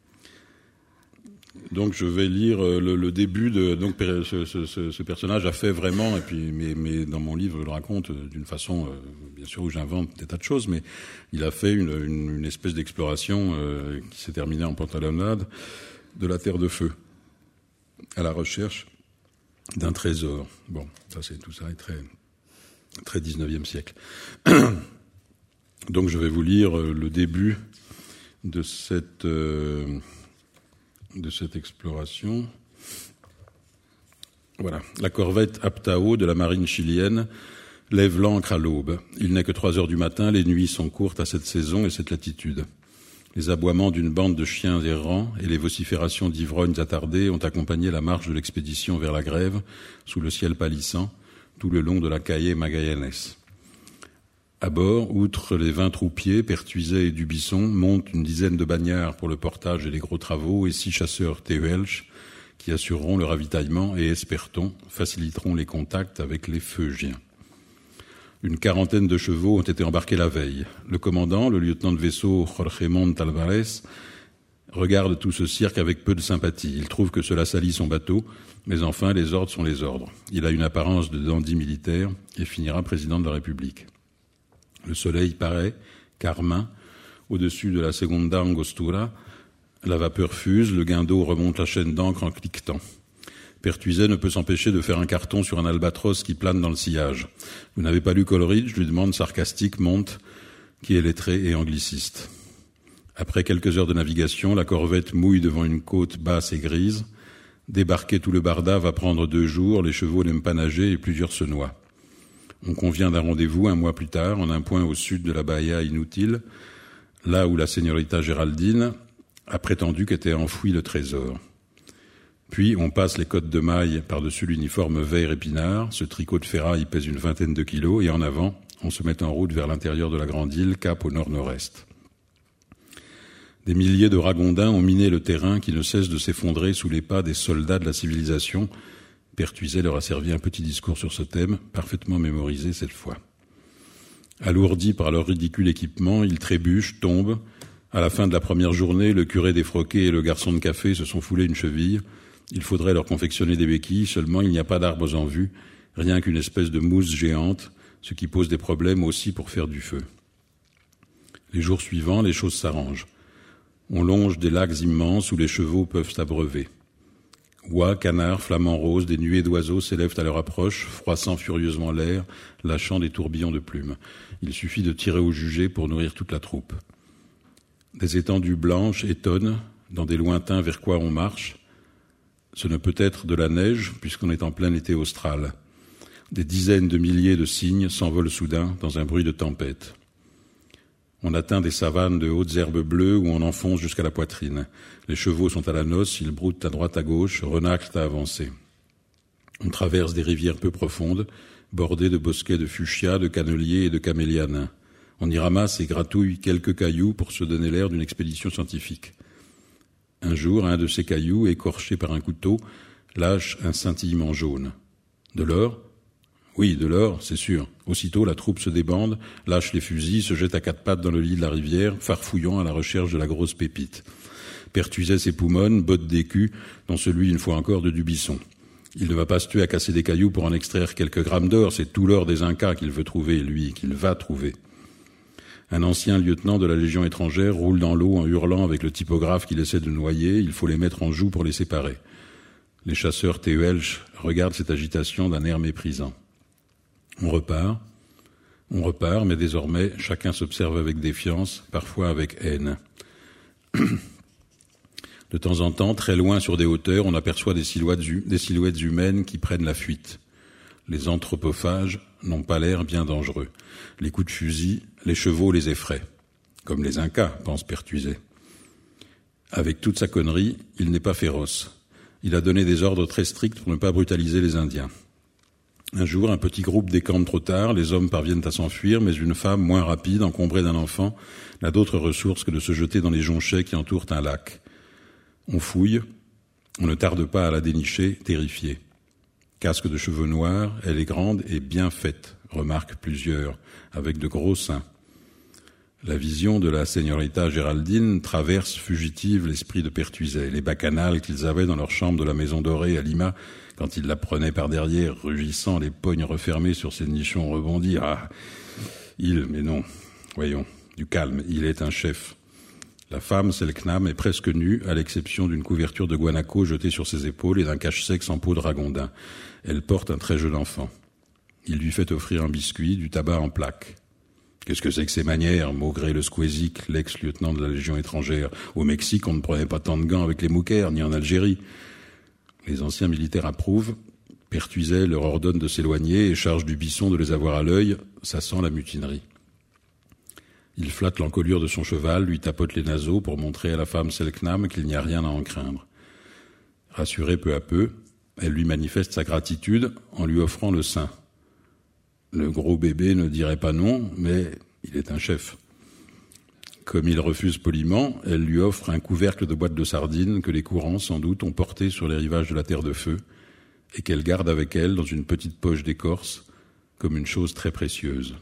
Donc je vais lire le, le début de... Donc ce, ce, ce, ce personnage a fait vraiment, et puis, mais, mais dans mon livre je le raconte d'une façon, euh, bien sûr, où j'invente des tas de choses, mais il a fait une, une, une espèce d'exploration euh, qui s'est terminée en pantalonnade de la Terre de Feu, à la recherche d'un trésor. Bon, ça c'est tout ça est très très dix-neuvième siècle. Donc je vais vous lire le début de cette euh, de cette exploration. Voilà, la corvette Aptao de la marine chilienne lève l'ancre à l'aube. Il n'est que trois heures du matin, les nuits sont courtes à cette saison et cette latitude. Les aboiements d'une bande de chiens errants et les vociférations d'ivrognes attardés ont accompagné la marche de l'expédition vers la grève, sous le ciel pâlissant, tout le long de la Calle Magallanes. À bord, outre les vingt troupiers, Pertuiset et Dubisson, montent une dizaine de bagnards pour le portage et les gros travaux et six chasseurs Tehuelche qui assureront le ravitaillement et, espère-t-on, faciliteront les contacts avec les Feugiens. Une quarantaine de chevaux ont été embarqués la veille. Le commandant, le lieutenant de vaisseau Jorge Montt Alvarez, regarde tout ce cirque avec peu de sympathie. Il trouve que cela salit son bateau, mais enfin, les ordres sont les ordres. Il a une apparence de dandy militaire et finira président de la République. Le soleil paraît, carmin, au-dessus de la Segunda Angostura. La vapeur fuse, le guindeau remonte la chaîne d'encre en cliquetant. Pertuiset ne peut s'empêcher de faire un carton sur un albatros qui plane dans le sillage. « Vous n'avez pas lu Coleridge ?» lui demande sarcastique Montt, qui est lettré et angliciste. Après quelques heures de navigation, la corvette mouille devant une côte basse et grise. Débarquer tout le barda va prendre deux jours, les chevaux n'aiment pas nager et plusieurs se noient. On convient d'un rendez-vous un mois plus tard, en un point au sud de la Bahia Inutile, là où la señorita Géraldine a prétendu qu'était enfoui le trésor. Puis on passe les côtes de mailles par-dessus l'uniforme vert épinard, ce tricot de ferraille pèse une vingtaine de kilos, et en avant, on se met en route vers l'intérieur de la grande île, cap au nord-nord-est. Des milliers de ragondins ont miné le terrain qui ne cesse de s'effondrer sous les pas des soldats de la civilisation. Pertuiset leur a servi un petit discours sur ce thème, parfaitement mémorisé cette fois. Alourdis par leur ridicule équipement, ils trébuchent, tombent. À la fin de la première journée, le curé défroqué et le garçon de café se sont foulés une cheville. Il faudrait leur confectionner des béquilles, seulement il n'y a pas d'arbres en vue, rien qu'une espèce de mousse géante, ce qui pose des problèmes aussi pour faire du feu. Les jours suivants, les choses s'arrangent. On longe des lacs immenses où les chevaux peuvent s'abreuver. Oies, canards, flamants roses, des nuées d'oiseaux s'élèvent à leur approche, froissant furieusement l'air, lâchant des tourbillons de plumes. Il suffit de tirer au jugé pour nourrir toute la troupe. Des étendues blanches étonnent, dans des lointains vers quoi on marche. Ce ne peut être de la neige, puisqu'on est en plein été austral. Des dizaines de milliers de cygnes s'envolent soudain dans un bruit de tempête. On atteint des savanes de hautes herbes bleues où on enfonce jusqu'à la poitrine. Les chevaux sont à la noce, ils broutent à droite à gauche, renâclent à avancer. On traverse des rivières peu profondes, bordées de bosquets de fuchsia, de canneliers et de camélias nains. On y ramasse et gratouille quelques cailloux pour se donner l'air d'une expédition scientifique. Un jour, un de ces cailloux, écorché par un couteau, lâche un scintillement jaune. De l'or ? Oui, de l'or, c'est sûr. Aussitôt, la troupe se débande, lâche les fusils, se jette à quatre pattes dans le lit de la rivière, farfouillant à la recherche de la grosse pépite. Pertuiset ses poumons, botte d'écus, dont celui, une fois encore, de Dubisson. Il ne va pas se tuer à casser des cailloux pour en extraire quelques grammes d'or, c'est tout l'or des Incas qu'il veut trouver, lui, qu'il va trouver. Un ancien lieutenant de la Légion étrangère roule dans l'eau en hurlant avec le typographe qu'il essaie de noyer, il faut les mettre en joue pour les séparer. Les chasseurs Tehuelche regardent cette agitation d'un air méprisant. On repart, on repart, mais désormais, chacun s'observe avec défiance, parfois avec haine. De temps en temps, très loin sur des hauteurs, on aperçoit des silhouettes, des silhouettes humaines qui prennent la fuite. Les anthropophages n'ont pas l'air bien dangereux. Les coups de fusil, les chevaux les effraient. Comme les Incas, pense Pertuiset. Avec toute sa connerie, il n'est pas féroce. Il a donné des ordres très stricts pour ne pas brutaliser les Indiens. Un jour, un petit groupe décampe trop tard, les hommes parviennent à s'enfuir, mais une femme, moins rapide, encombrée d'un enfant, n'a d'autre ressource que de se jeter dans les jonchets qui entourent un lac. On fouille, on ne tarde pas à la dénicher, terrifié. Casque de cheveux noirs, elle est grande et bien faite, remarquent plusieurs, avec de gros seins. La vision de la señorita Géraldine traverse fugitive l'esprit de Pertuiset. Les bacchanales qu'ils avaient dans leur chambre de la Maison Dorée à Lima, quand ils la prenaient par derrière, rugissant, les pognes refermées sur ses nichons rebondis. Ah, il, mais non, voyons, du calme, il est un chef. La femme, Selknam, est presque nue, à l'exception d'une couverture de guanaco jetée sur ses épaules et d'un cache-sexe en peau de ragondin. Elle porte un très jeune enfant. Il lui fait offrir un biscuit, du tabac en plaques. Qu'est-ce que c'est que ces manières, maugrait le Squezic, l'ex-lieutenant de la Légion étrangère. Au Mexique, on ne prenait pas tant de gants avec les moukers, ni en Algérie. Les anciens militaires approuvent. Pertuiset leur ordonne de s'éloigner et charge Dubisson de les avoir à l'œil. Ça sent la mutinerie. Il flatte l'encolure de son cheval, lui tapote les naseaux pour montrer à la femme Selknam qu'il n'y a rien à en craindre. Rassurée peu à peu, elle lui manifeste sa gratitude en lui offrant le sein. Le gros bébé ne dirait pas non, mais il est un chef. Comme il refuse poliment, elle lui offre un couvercle de boîte de sardines que les courants, sans doute, ont porté sur les rivages de la Terre de Feu et qu'elle garde avec elle dans une petite poche d'écorce comme une chose très précieuse.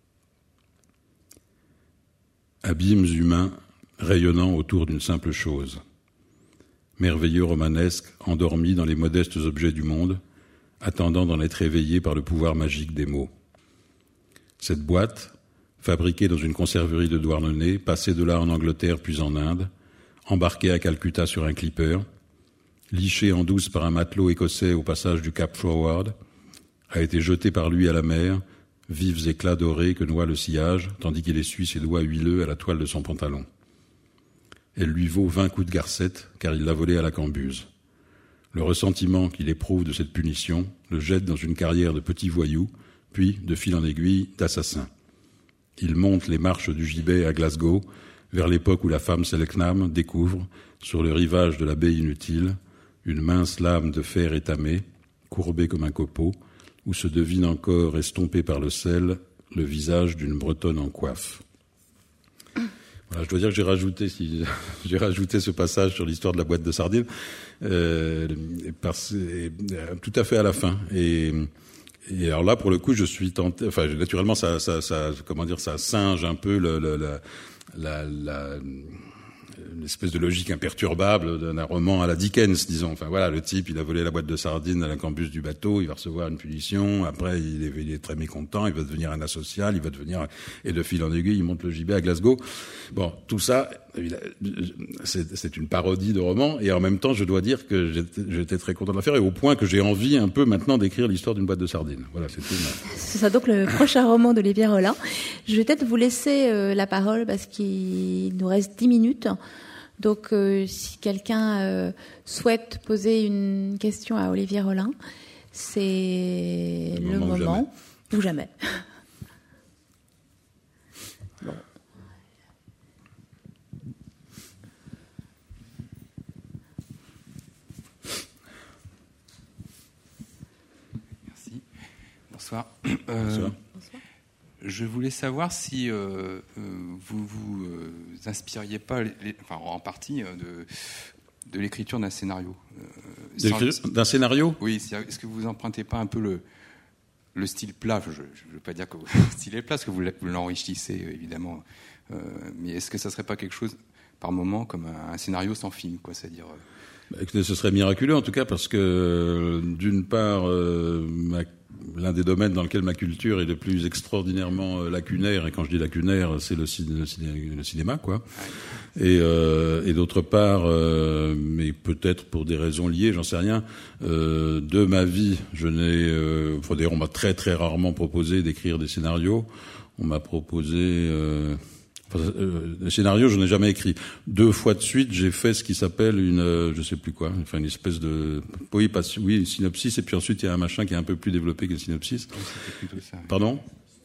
Abîmes humains rayonnant autour d'une simple chose. Merveilleux romanesque, endormi dans les modestes objets du monde, attendant d'en être éveillé par le pouvoir magique des mots. Cette boîte, fabriquée dans une conserverie de Douarnenez, passée de là en Angleterre puis en Inde, embarquée à Calcutta sur un clipper, lichée en douce par un matelot écossais au passage du Cap Forward, a été jetée par lui à la mer, vifs éclats dorés que noie le sillage, tandis qu'il essuie ses doigts huileux à la toile de son pantalon. Elle lui vaut vingt coups de garcette, car il l'a volée à la cambuse. Le ressentiment qu'il éprouve de cette punition le jette dans une carrière de petit voyou, puis, de fil en aiguille, d'assassin. Il monte les marches du gibet à Glasgow, vers l'époque où la femme Selknam découvre, sur le rivage de la baie inutile, une mince lame de fer étamée, courbée comme un copeau, où se devine encore, estompé par le sel, le visage d'une Bretonne en coiffe. Voilà, je dois dire que j'ai rajouté, si, j'ai rajouté ce passage sur l'histoire de la boîte de sardines, euh, parce, et, tout à fait à la fin. Et, et alors là, pour le coup, je suis tenté. Enfin, naturellement, ça, ça, ça, comment dire, ça singe un peu le, le, la, la, la, une espèce de logique imperturbable d'un roman à la Dickens, disons. Enfin voilà, le type, il a volé la boîte de sardines à la campus du bateau, il va recevoir une punition, après il est, il est très mécontent, il va devenir un asocial, il va devenir, et de fil en aiguille, il monte le gibet à Glasgow. Bon, tout ça, c'est, c'est une parodie de roman, et en même temps, je dois dire que j'étais, j'étais très content de la faire, et au point que j'ai envie un peu maintenant d'écrire l'histoire d'une boîte de sardines. Voilà, c'est tout. C'est ça, donc le prochain roman d'Olivier Rollin. Je vais peut-être vous laisser euh, la parole parce qu'il nous reste dix minutes. Donc, euh, si quelqu'un euh, souhaite poser une question à Olivier Rollin, c'est le, le moment, moment ou jamais. Ou jamais. Bon. Merci. Bonsoir. Euh, Bonsoir. Je voulais savoir si euh, vous vous euh, inspiriez pas, les, enfin en partie, euh, de, de l'écriture d'un scénario. Euh, sans... D'un scénario ? Oui. Est-ce que vous empruntez pas un peu le, le style plat ? Je ne veux pas dire que vous, le style est plat, parce que vous, vous l'enrichissez évidemment. Euh, mais est-ce que ça serait pas quelque chose, par moment, comme un, un scénario sans film, quoi, c'est-à-dire euh... bah, écoutez, ce serait miraculeux en tout cas, parce que d'une part, euh, ma l'un des domaines dans lequel ma culture est le plus extraordinairement lacunaire, et quand je dis lacunaire, c'est le, ciné, le cinéma, quoi. Et, euh, et d'autre part, euh, mais peut-être pour des raisons liées, j'en sais rien, euh, de ma vie, je n'ai, euh, enfin, d'ailleurs, on m'a très très rarement proposé d'écrire des scénarios. On m'a proposé, euh, enfin, euh, des scénarios, je n'ai jamais écrit. Deux fois de suite, j'ai fait ce qui s'appelle une, euh, je sais plus quoi, enfin une espèce de, oui, pas, oui, une synopsis, et puis ensuite il y a un machin qui est un peu plus développé que le synopsis. Pardon?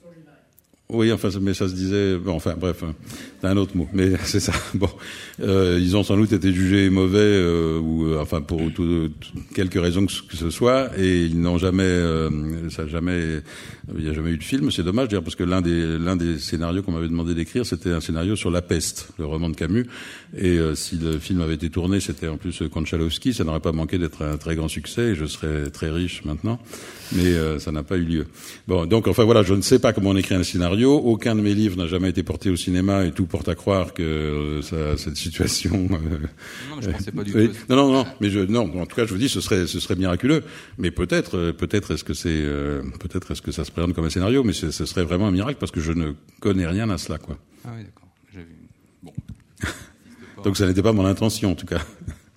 Oui, enfin, mais ça se disait, bon, enfin, bref, c'est un autre mot, mais c'est ça. Bon, euh, ils ont sans doute été jugés mauvais, euh, ou, euh, enfin, pour tout, tout, quelques raisons que, que ce soit, et ils n'ont jamais, euh, ça a jamais, il n'y a jamais eu de film. C'est dommage, d'ailleurs, parce que l'un des, l'un des scénarios qu'on m'avait demandé d'écrire, c'était un scénario sur La Peste, le roman de Camus, et euh, si le film avait été tourné, c'était en plus Konchalovsky, ça n'aurait pas manqué d'être un très grand succès, et je serais très riche maintenant, mais euh, ça n'a pas eu lieu. Bon, donc, enfin voilà, je ne sais pas comment on écrit un scénario. Aucun de mes livres n'a jamais été porté au cinéma, et tout porte à croire que euh, ça, cette situation. Euh, non, mais je pensais pas du euh, tout. Non, non, non. Mais je, non. En tout cas, je vous dis, ce serait, ce serait miraculeux. Mais peut-être, peut-être est-ce que c'est, euh, peut-être est-ce que ça se présente comme un scénario, mais ce serait vraiment un miracle parce que je ne connais rien à cela, quoi. Ah oui, d'accord. J'avais... Bon. Donc ça n'était pas mon intention, en tout cas.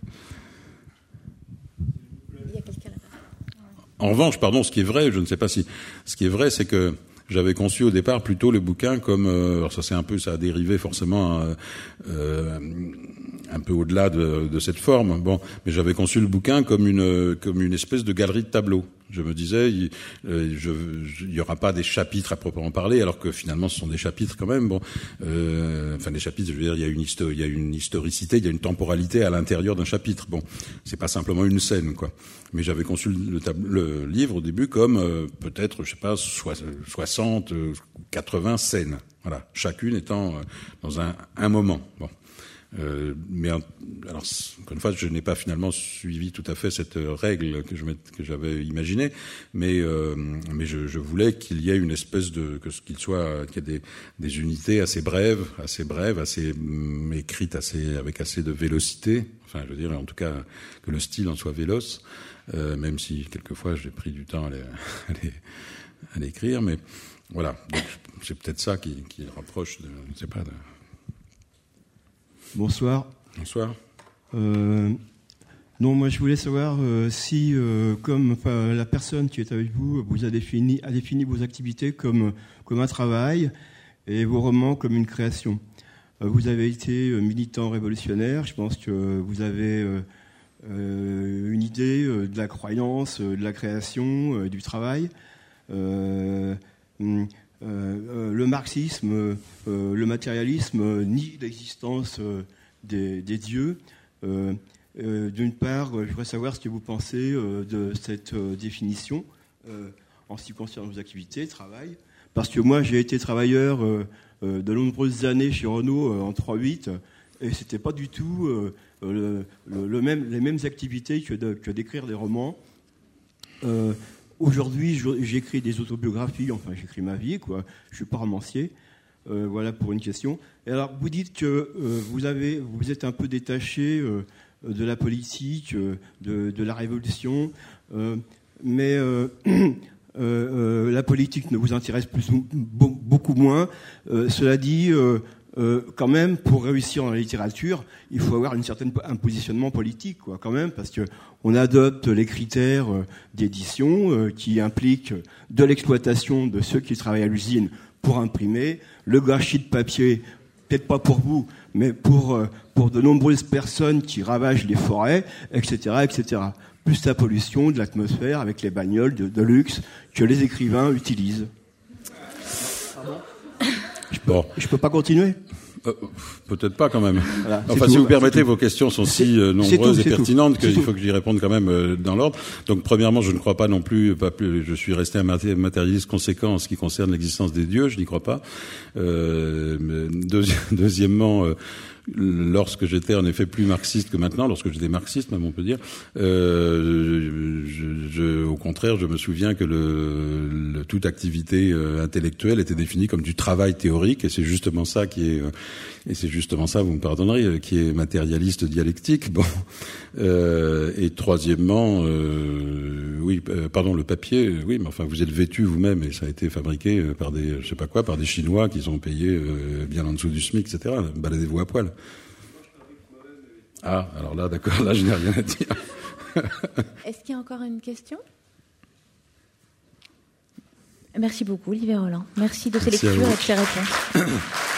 En revanche, pardon, ce qui est vrai, je ne sais pas si, ce qui est vrai, c'est que j'avais conçu au départ plutôt le bouquin comme, euh, alors ça c'est un peu, ça a dérivé forcément euh, euh, un peu au-delà de, de cette forme. Bon, mais j'avais conçu le bouquin comme une comme une espèce de galerie de tableaux. Je me disais, il, euh, je, je, il y aura pas des chapitres à proprement parler, alors que finalement ce sont des chapitres quand même. Bon, euh, enfin des chapitres, je veux dire, il y a une histo- il y a une historicité, il y a une temporalité à l'intérieur d'un chapitre. Bon, c'est pas simplement une scène, quoi. Mais j'avais conçu le, tab- le livre au début comme euh, peut-être, je sais pas, soixante, quatre-vingts scènes. Voilà, chacune étant euh, dans un, un moment. Bon. Euh, mais alors, encore une fois, je n'ai pas finalement suivi tout à fait cette règle que, je que j'avais imaginée, mais euh, mais je, je voulais qu'il y ait une espèce de que qu'il soit qu'il y ait des, des unités assez brèves, assez brèves, assez mm, écrites, assez avec assez de vélocité. Enfin, je veux dire, en tout cas, que le style en soit véloce, euh, même si quelquefois j'ai pris du temps à, les, à, les, à l'écrire, mais voilà. Donc, c'est peut-être ça qui, qui rapproche de, je ne sais pas. De... Bonsoir. Bonsoir. Euh, non, moi je voulais savoir euh, si, euh, comme enfin, la personne qui est avec vous, vous a défini, a défini vos activités comme, comme un travail et vos romans comme une création. Euh, vous avez été militant révolutionnaire, je pense que vous avez euh, euh, une idée euh, de la croyance, euh, de la création, euh, du travail. Euh, Euh, le marxisme, euh, le matérialisme euh, nie l'existence euh, des, des dieux. Euh, euh, d'une part, je voudrais savoir ce que vous pensez euh, de cette euh, définition euh, en ce qui concerne vos activités, travail. Parce que moi, j'ai été travailleur euh, euh, de nombreuses années chez Renault euh, en trois huit, et c'était pas du tout euh, le, le, le même, les mêmes activités que, de, que d'écrire des romans. Euh, Aujourd'hui, j'écris des autobiographies, enfin j'écris ma vie, quoi. Je suis pas romancier. Euh, voilà pour une question. Et alors, vous dites que euh, vous, avez, vous êtes un peu détaché euh, de la politique, euh, de, de la révolution, euh, mais euh, euh, euh, la politique ne vous intéresse plus, beaucoup moins. Euh, cela dit, euh, euh, quand même, pour réussir dans la littérature, il faut avoir une certaine, un positionnement politique, quoi, quand même, parce que on adopte les critères euh, d'édition euh, qui impliquent de l'exploitation de ceux qui travaillent à l'usine pour imprimer, le gâchis de papier, peut-être pas pour vous, mais pour, euh, pour de nombreuses personnes qui ravagent les forêts, et cetera, et cetera. Plus la pollution de l'atmosphère avec les bagnoles de, de luxe que les écrivains utilisent. Pardon ? Je peux, bon. je peux pas continuer ? Euh, peut-être pas quand même. Voilà, enfin, tout, si vous permettez, tout. vos questions sont si euh, nombreuses tout, et pertinentes qu'il faut tout. que j'y réponde quand même euh, dans l'ordre. Donc, premièrement, je ne crois pas non plus, pas plus, je suis resté un matérialiste conséquent en ce qui concerne l'existence des dieux, je n'y crois pas. Euh, deuxi- deuxièmement, euh, lorsque j'étais en effet plus marxiste que maintenant, lorsque j'étais marxiste même on peut dire, euh, je, je, au contraire je me souviens que le, le, toute activité euh, intellectuelle était définie comme du travail théorique, et c'est justement ça qui est, euh, et c'est justement ça, vous me pardonnerez, qui est matérialiste dialectique. Bon, euh, et troisièmement, euh, oui, euh, pardon, le papier, oui, mais enfin vous êtes vêtu vous-même et ça a été fabriqué par des, je sais pas quoi, par des Chinois qui sont payés euh, bien en dessous du SMIC, et cetera. Baladez-vous à poil. Ah, alors là, d'accord, là, je n'ai rien à dire. Est-ce qu'il y a encore une question ? Merci beaucoup, Olivier Rolland. Merci de ces lectures et de ces réponses.